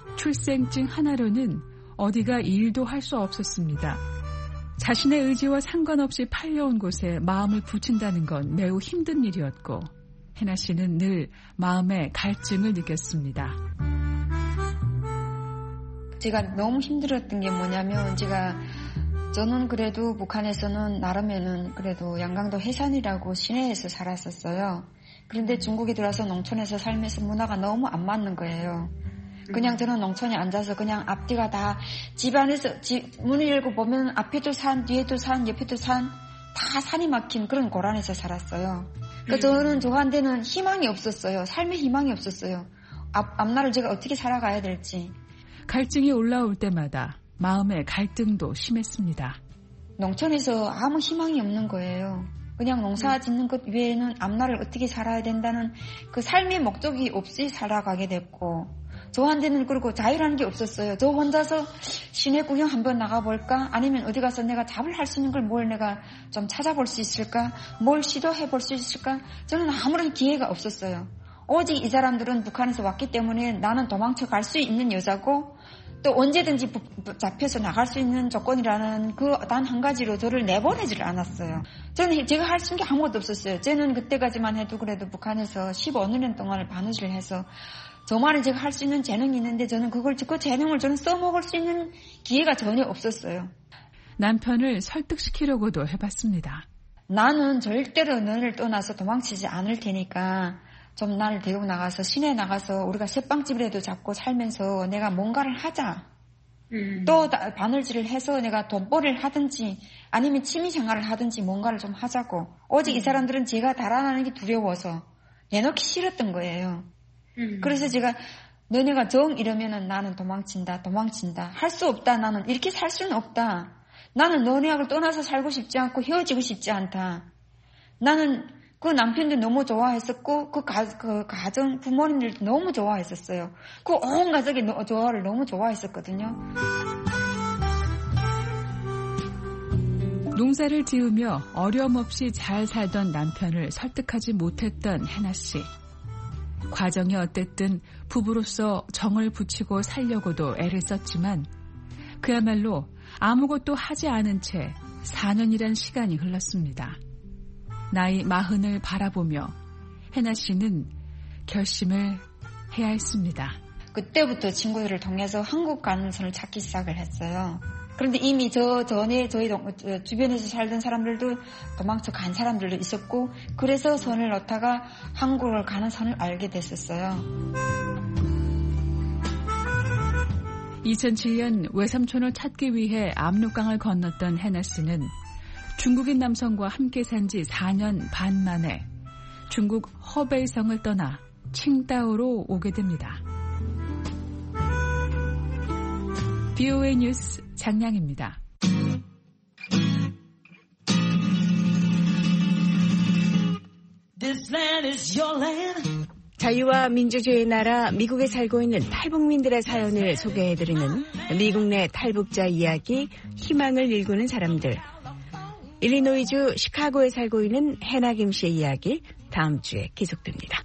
출생증 하나로는 어디가 일도 할 수 없었습니다. 자신의 의지와 상관없이 팔려온 곳에 마음을 붙인다는 건 매우 힘든 일이었고 해나 씨는 늘 마음에 갈증을 느꼈습니다. 제가 너무 힘들었던 게 뭐냐면 제가 저는 그래도 북한에서는 나름에는 그래도 양강도 해산이라고 시내에서 살았었어요. 그런데 중국에 들어와서 농촌에서 살면서 문화가 너무 안 맞는 거예요. 그냥 저는 농촌에 앉아서 그냥 앞뒤가 다 집안에서 집 문을 열고 보면 앞에도 산, 뒤에도 산, 옆에도 산, 다 산이 막힌 그런 고란에서 살았어요. 그러니까 저는 저한테는 희망이 없었어요. 삶의 희망이 없었어요. 앞, 앞날을 제가 어떻게 살아가야 될지. 갈증이 올라올 때마다 마음의 갈등도 심했습니다. 농촌에서 아무 희망이 없는 거예요. 그냥 농사 짓는 것 외에는 앞날을 어떻게 살아야 된다는 그 삶의 목적이 없이 살아가게 됐고 저한테는 그리고 자유라는 게 없었어요. 저 혼자서 시내 구경 한번 나가볼까? 아니면 어디 가서 내가 잡을 할 수 있는 걸 뭘 내가 좀 찾아볼 수 있을까? 뭘 시도해볼 수 있을까? 저는 아무런 기회가 없었어요. 오직 이 사람들은 북한에서 왔기 때문에 나는 도망쳐 갈 수 있는 여자고 또 언제든지 잡혀서 나갈 수 있는 조건이라는 그 단 한 가지로 저를 내보내지를 않았어요. 저는 제가 할 수 있는 게 아무것도 없었어요. 저는 그때까지만 해도 그래도 북한에서 십오 년 동안을 바느질 해서 저만은 제가 할 수 있는 재능이 있는데 저는 그걸 그 재능을 저는 써먹을 수 있는 기회가 전혀 없었어요. 남편을 설득시키려고도 해봤습니다. 나는 절대로 너를 떠나서 도망치지 않을 테니까 좀 나를 데리고 나가서 시내에 나가서 우리가 새빵집이라도 잡고 살면서 내가 뭔가를 하자. 음. 또 바늘질을 해서 내가 돈벌이를 하든지 아니면 취미생활을 하든지 뭔가를 좀 하자고. 오직 음. 이 사람들은 제가 달아나는 게 두려워서 내놓기 싫었던 거예요. 음. 그래서 제가 너네가 정 이러면은 나는 도망친다 도망친다 할 수 없다. 나는 이렇게 살 수는 없다. 나는 너네하고 떠나서 살고 싶지 않고 헤어지고 싶지 않다. 나는 그 남편도 너무 좋아했었고 그, 가, 그 가정 부모님들도 너무 좋아했었어요. 그 온 가족이 너, 저를 너무 좋아했었거든요. 농사를 지으며 어려움 없이 잘 살던 남편을 설득하지 못했던 해나 씨. 과정이 어땠든 부부로서 정을 붙이고 살려고도 애를 썼지만 그야말로 아무것도 하지 않은 채 사 년이란 시간이 흘렀습니다. 나이 마흔을 바라보며 해나 씨는 결심을 해야 했습니다. 그때부터 친구들을 통해서 한국 가능성을 찾기 시작을 했어요. 그런데 이미 저 전에 저희 주변에서 살던 사람들도 도망쳐 간 사람들도 있었고 그래서 선을 놓다가 한국을 가는 선을 알게 됐었어요. 이천칠 년 외삼촌을 찾기 위해 압록강을 건넜던 해나 씨는 중국인 남성과 함께 산 지 사 년 반 만에 중국 허베이성을 떠나 칭다오로 오게 됩니다. 비오에이 뉴스 장량입니다. This land is your land. 자유와 민주주의의 나라 미국에 살고 있는 탈북민들의 사연을 소개해드리는 미국 내 탈북자 이야기, 희망을 일구는 사람들. 일리노이주 시카고에 살고 있는 해나 김 씨의 이야기 다음 주에 계속됩니다.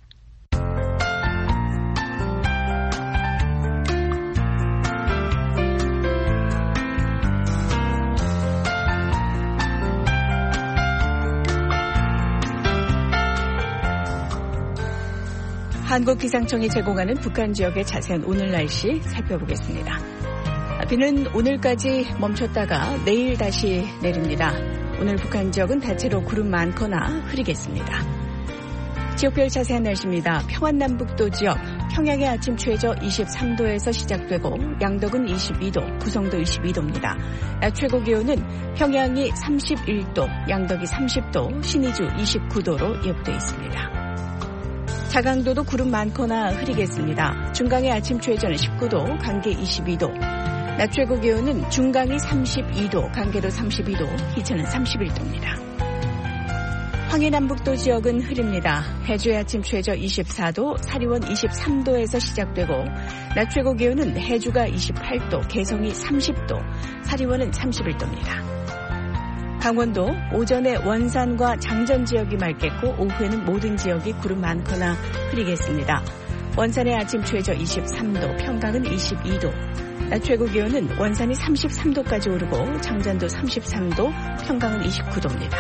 한국기상청이 제공하는 북한 지역의 자세한 오늘 날씨 살펴보겠습니다. 비는 오늘까지 멈췄다가 내일 다시 내립니다. 오늘 북한 지역은 대체로 구름 많거나 흐리겠습니다. 지역별 자세한 날씨입니다. 평안남북도 지역, 평양의 아침 최저 이십삼 도에서 시작되고 양덕은 이십이 도, 구성도 이십이 도입니다. 낮 최고 기온은 평양이 삼십일 도, 양덕이 삼십 도, 신의주 이십구 도로 예보되어 있습니다. 자강도도 구름 많거나 흐리겠습니다. 중강의 아침 최저는 십구 도, 강계 이십이 도. 낮 최고 기온은 중강이 삼십이 도, 강계도 삼십이 도, 희천은 삼십일 도입니다. 황해남북도 지역은 흐립니다. 해주의 아침 최저 이십사 도, 사리원 이십삼 도에서 시작되고 낮 최고 기온은 해주가 이십팔 도, 개성이 삼십 도, 사리원은 삼십일 도입니다. 강원도 오전에 원산과 장전 지역이 맑겠고 오후에는 모든 지역이 구름 많거나 흐리겠습니다. 원산의 아침 최저 이십삼 도, 평강은 이십이 도. 낮 최고 기온은 원산이 삼십삼 도까지 오르고 장전도 삼십삼 도, 평강은 이십구 도입니다.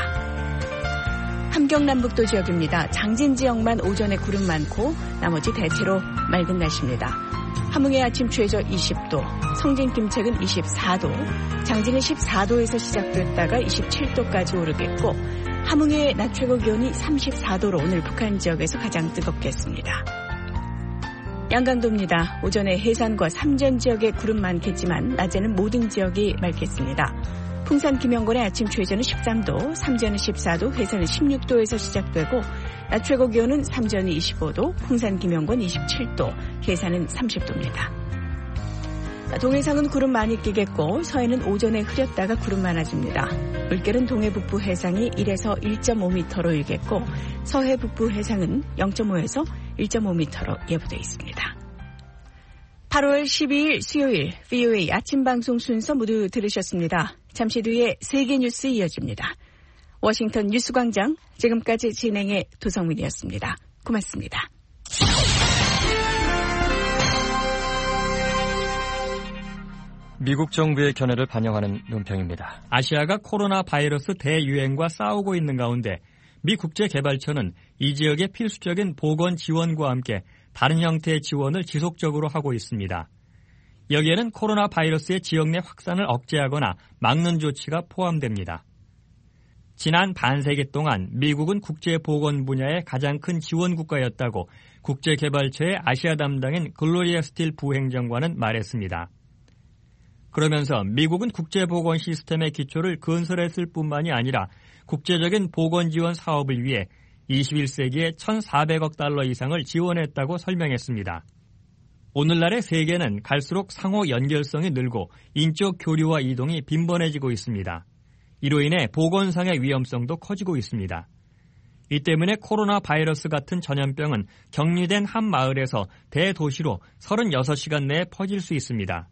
함경남북도 지역입니다. 장진 지역만 오전에 구름 많고 나머지 대체로 맑은 날씨입니다. 함흥의 아침 최저 이십 도, 성진 김책은 이십사 도, 장진은 십사 도에서 시작됐다가 이십칠 도까지 오르겠고 함흥의 낮 최고 기온이 삼십사 도로 오늘 북한 지역에서 가장 뜨겁겠습니다. 양강도입니다. 오전에 해산과 삼전 지역에 구름 많겠지만 낮에는 모든 지역이 맑겠습니다. 풍산 김영권의 아침 최저는 십삼 도, 삼전은 십사 도, 해산은 십육 도에서 시작되고 낮 최고 기온은 삼전이 이십오 도, 풍산 김영권 이십칠 도, 해산은 삼십 도입니다. 동해상은 구름 많이 끼겠고 서해는 오전에 흐렸다가 구름 많아집니다. 물결은 동해 북부 해상이 일에서 일 점 오 미터로 일겠고 서해 북부 해상은 영 점 오에서 일 점 오 미터로 예보되어 있습니다. 팔월 십이일 수요일 브이오에이 아침 방송 순서 모두 들으셨습니다. 잠시 뒤에 세계 뉴스 이어집니다. 워싱턴 뉴스광장 지금까지 진행의 도성민이었습니다. 고맙습니다. 미국 정부의 견해를 반영하는 논평입니다. 아시아가 코로나 바이러스 대유행과 싸우고 있는 가운데 미 국제개발처는 이 지역의 필수적인 보건 지원과 함께 다른 형태의 지원을 지속적으로 하고 있습니다. 여기에는 코로나 바이러스의 지역 내 확산을 억제하거나 막는 조치가 포함됩니다. 지난 반세기 동안 미국은 국제보건 분야의 가장 큰 지원 국가였다고 국제개발처의 아시아 담당인 글로리아 스틸 부행정관은 말했습니다. 그러면서 미국은 국제보건 시스템의 기초를 건설했을 뿐만이 아니라 국제적인 보건 지원 사업을 위해 이십일 세기에 천사백억 달러 이상을 지원했다고 설명했습니다. 오늘날의 세계는 갈수록 상호 연결성이 늘고 인적 교류와 이동이 빈번해지고 있습니다. 이로 인해 보건상의 위험성도 커지고 있습니다. 이 때문에 코로나 바이러스 같은 전염병은 격리된 한 마을에서 대도시로 서른여섯 시간 내에 퍼질 수 있습니다.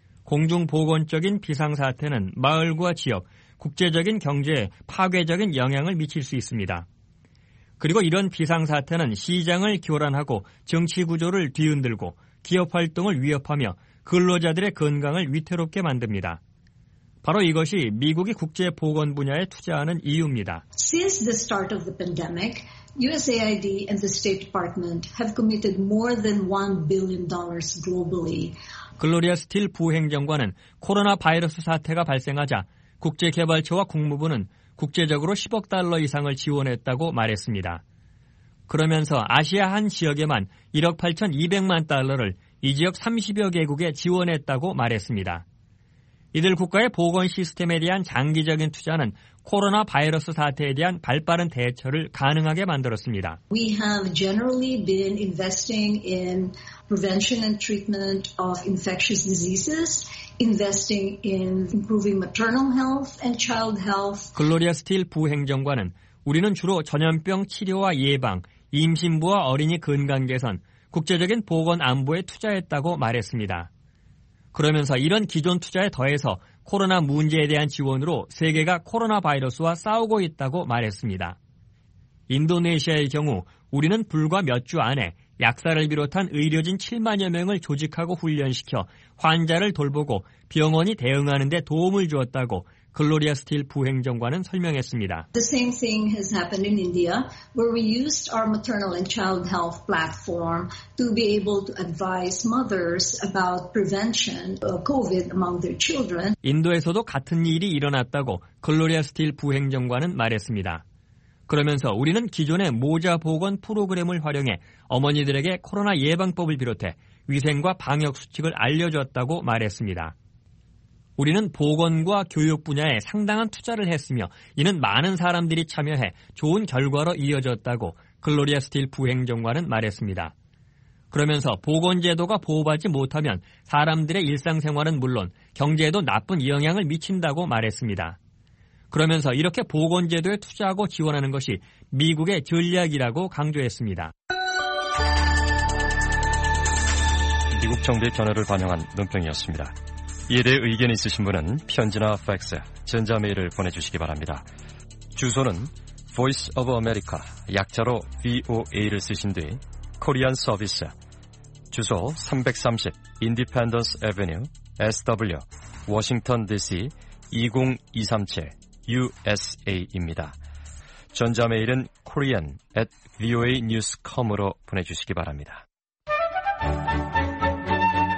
공중보건적인 비상사태는 마을과 지역, 국제적인 경제에 파괴적인 영향을 미칠 수 있습니다. 그리고 이런 비상사태는 시장을 교란하고 정치구조를 뒤흔들고 기업활동을 위협하며 근로자들의 건강을 위태롭게 만듭니다. 바로 이것이 미국이 국제보건 분야에 투자하는 이유입니다. Since the start of the pandemic, 유에스에이아이디 and the State Department have committed more than one billion dollars globally. 글로리아 스틸 부행정관은 코로나 바이러스 사태가 발생하자 국제개발처와 국무부는 국제적으로 십억 달러 이상을 지원했다고 말했습니다. 그러면서 아시아 한 지역에만 일억 팔천이백만 달러를 이 지역 삼십여 개국에 지원했다고 말했습니다. 이들 국가의 보건 시스템에 대한 장기적인 투자는 코로나 바이러스 사태에 대한 발빠른 대처를 가능하게 만들었습니다. We have generally been investing in prevention and treatment of infectious diseases, investing in improving maternal health and child health. 글로리아 스틸 부행정관은 우리는 주로 전염병 치료와 예방, 임신부와 어린이 건강 개선, 국제적인 보건 안보에 투자했다고 말했습니다. 그러면서 이런 기존 투자에 더해서 코로나 문제에 대한 지원으로 세계가 코로나 바이러스와 싸우고 있다고 말했습니다. 인도네시아의 경우 우리는 불과 몇 주 안에 약사를 비롯한 의료진 칠만여 명을 조직하고 훈련시켜 환자를 돌보고 병원이 대응하는 데 도움을 주었다고 글로리아 스틸 부행정관은 설명했습니다. The same thing has happened in India, where we used our maternal and child health platform to be able to advise mothers about prevention of COVID among their children. 인도에서도 같은 일이 일어났다고 글로리아 스틸 부행정관은 말했습니다. 그러면서 우리는 기존의 모자 보건 프로그램을 활용해 어머니들에게 코로나 예방법을 비롯해 위생과 방역 수칙을 알려줬다고 말했습니다. 우리는 보건과 교육 분야에 상당한 투자를 했으며 이는 많은 사람들이 참여해 좋은 결과로 이어졌다고 글로리아 스틸 부행정관은 말했습니다. 그러면서 보건제도가 보호받지 못하면 사람들의 일상생활은 물론 경제에도 나쁜 영향을 미친다고 말했습니다. 그러면서 이렇게 보건제도에 투자하고 지원하는 것이 미국의 전략이라고 강조했습니다. 미국 정부의 견해를 반영한 논평이었습니다. 이에 대해 의견이 있으신 분은 편지나 팩스, 전자메일을 보내주시기 바랍니다. 주소는 Voice of America, 약자로 브이오에이를 쓰신 뒤 코리안 서비스, 주소 삼백삼십 Independence Avenue, 에스더블유, 워싱턴 디씨 이공이삼칠 유에스에이입니다. 전자메일은 korean at voanews dot com으로 보내주시기 바랍니다.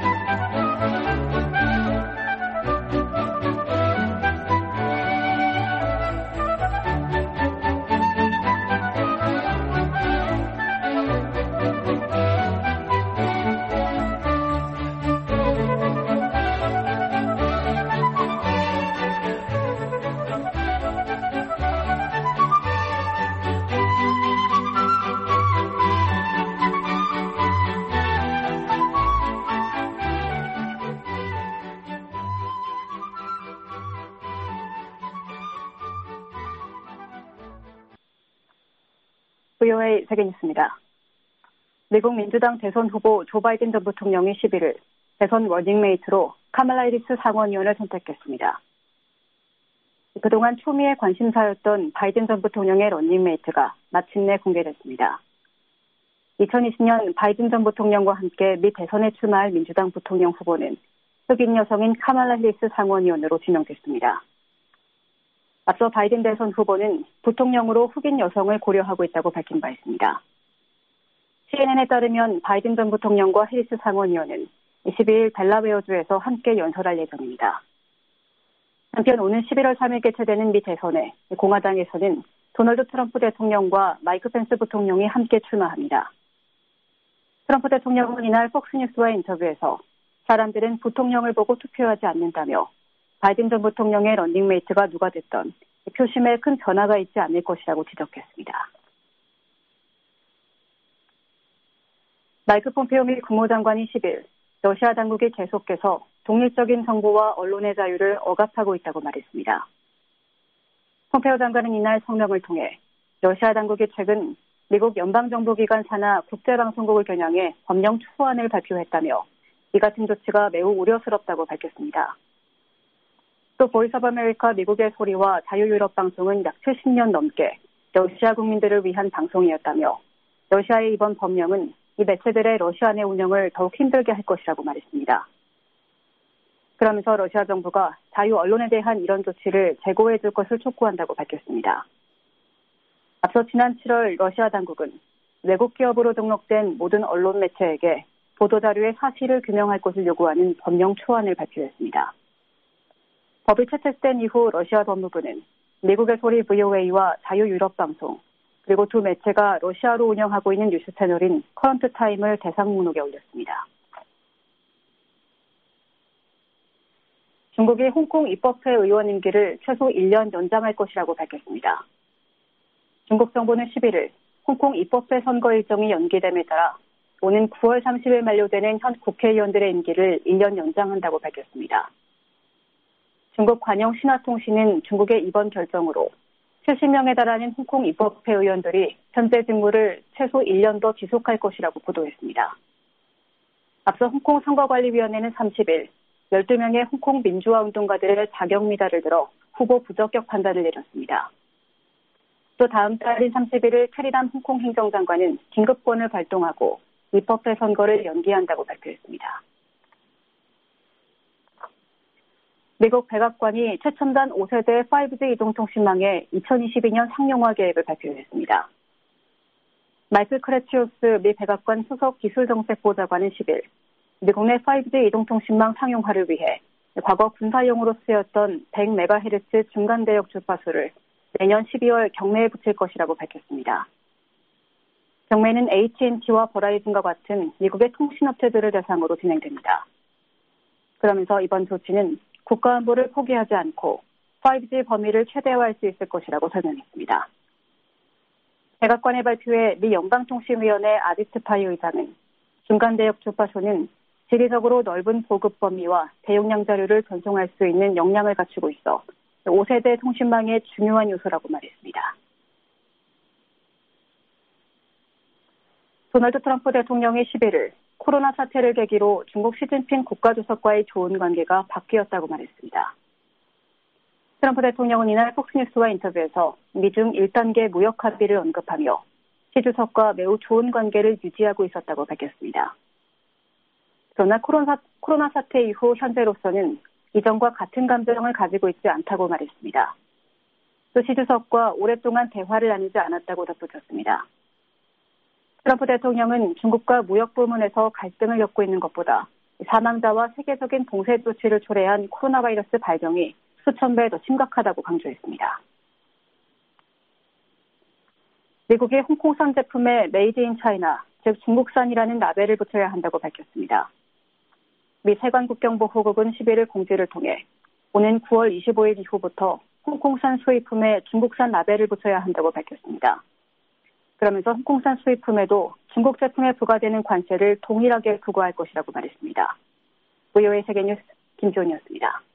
브이오에이 세계뉴스입니다. 미국 민주당 대선 후보 조 바이든 전 부통령이 십일일 대선 러닝메이트로 카말라 해리스 상원의원을 선택했습니다. 그동안 초미의 관심사였던 바이든 전 부통령의 러닝메이트가 마침내 공개됐습니다. 이천이십 년 바이든 전 부통령과 함께 미 대선에 출마할 민주당 부통령 후보는 흑인 여성인 카말라 해리스 상원의원으로 지명됐습니다. 앞서 바이든 대선 후보는 부통령으로 흑인 여성을 고려하고 있다고 밝힌 바 있습니다. 씨엔엔에 따르면 바이든 전 부통령과 해리스 상원의원은 십이일 델라웨어주에서 함께 연설할 예정입니다. 한편 오는 십일월 삼일 개최되는 미 대선에 공화당에서는 도널드 트럼프 대통령과 마이크 펜스 부통령이 함께 출마합니다. 트럼프 대통령은 이날 폭스뉴스와의 인터뷰에서 사람들은 부통령을 보고 투표하지 않는다며 바이든 전 부통령의 런닝메이트가 누가 됐던 표심에 큰 변화가 있지 않을 것이라고 지적했습니다. 마이크 폼페오 미 국무장관이 십일 러시아 당국이 계속해서 독립적인 정보와 언론의 자유를 억압하고 있다고 말했습니다. 폼페오 장관은 이날 성명을 통해 러시아 당국이 최근 미국 연방정보기관 산하 국제방송국을 겨냥해 법령 초안을 발표했다며 이 같은 조치가 매우 우려스럽다고 밝혔습니다. 또 보이스 오브 아메리카 미국의 소리와 자유유럽 방송은 약 칠십 년 넘게 러시아 국민들을 위한 방송이었다며 러시아의 이번 법령은 이 매체들의 러시아 내 운영을 더욱 힘들게 할 것이라고 말했습니다. 그러면서 러시아 정부가 자유 언론에 대한 이런 조치를 재고해 줄 것을 촉구한다고 밝혔습니다. 앞서 지난 칠월 러시아 당국은 외국 기업으로 등록된 모든 언론 매체에게 보도자료의 사실을 규명할 것을 요구하는 법령 초안을 발표했습니다. 법이 채택된 이후 러시아 법무부는 미국의 소리 브이오에이와 자유유럽방송, 그리고 두 매체가 러시아로 운영하고 있는 뉴스 채널인 커런트 타임을 대상 목록에 올렸습니다. 중국이 홍콩 입법회 의원 임기를 최소 일 년 연장할 것이라고 밝혔습니다. 중국 정부는 십일일 홍콩 입법회 선거 일정이 연기됨에 따라 오는 구월 삼십일 만료되는 현 국회의원들의 임기를 일 년 연장한다고 밝혔습니다. 중국 관영 신화통신은 중국의 이번 결정으로 칠십 명에 달하는 홍콩 입법회 의원들이 현재 직무를 최소 일 년 더 지속할 것이라고 보도했습니다. 앞서 홍콩 선거관리위원회는 삼십일 열두 명의 홍콩 민주화 운동가들의 자격 미달을 들어 후보 부적격 판단을 내렸습니다. 또 다음 달인 삼십일일 캐리담 홍콩 행정장관은 긴급권을 발동하고 입법회 선거를 연기한다고 발표했습니다. 미국 백악관이 최첨단 오 세대 파이브지 이동통신망의 이천이십이 년 상용화 계획을 발표했습니다. 마이클 크레치오스 미 백악관 수석 기술정책보좌관은 십일 미국 내 파이브지 이동통신망 상용화를 위해 과거 군사용으로 쓰였던 백 메가헤르츠 중간대역 주파수를 내년 십이월 경매에 붙일 것이라고 밝혔습니다. 경매는 에이치앤티와 버라이즌과 같은 미국의 통신업체들을 대상으로 진행됩니다. 그러면서 이번 조치는 국가안보를 포기하지 않고 파이브지 범위를 최대화할 수 있을 것이라고 설명했습니다. 백악관의 발표에 미 연방통신위원회 아디트 파이 의장은 중간대역 주파수는 지리적으로 넓은 보급 범위와 대용량 자료를 전송할 수 있는 역량을 갖추고 있어 오 세대 통신망의 중요한 요소라고 말했습니다. 도널드 트럼프 대통령이 십일일 코로나 사태를 계기로 중국 시진핑 국가주석과의 좋은 관계가 바뀌었다고 말했습니다. 트럼프 대통령은 이날 폭스뉴스와 인터뷰에서 미중 일 단계 무역 합의를 언급하며 시 주석과 매우 좋은 관계를 유지하고 있었다고 밝혔습니다. 그러나 코로나, 코로나 사태 이후 현재로서는 이전과 같은 감정을 가지고 있지 않다고 말했습니다. 또 시 주석과 오랫동안 대화를 나누지 않았다고 덧붙였습니다. 트럼프 대통령은 중국과 무역 부문에서 갈등을 겪고 있는 것보다 사망자와 세계적인 봉쇄 조치를 초래한 코로나 바이러스 발병이 수천 배 더 심각하다고 강조했습니다. 미국이 홍콩산 제품에 메이드 인 차이나, 즉 중국산이라는 라벨을 붙여야 한다고 밝혔습니다. 미 세관국경보호국은 십일일 공지를 통해 오는 구월 이십오일 이후부터 홍콩산 수입품에 중국산 라벨을 붙여야 한다고 밝혔습니다. 그러면서 홍콩산 수입품에도 중국 제품에 부과되는 관세를 동일하게 부과할 것이라고 말했습니다. 브이오에이 세계뉴스 김지원이었습니다.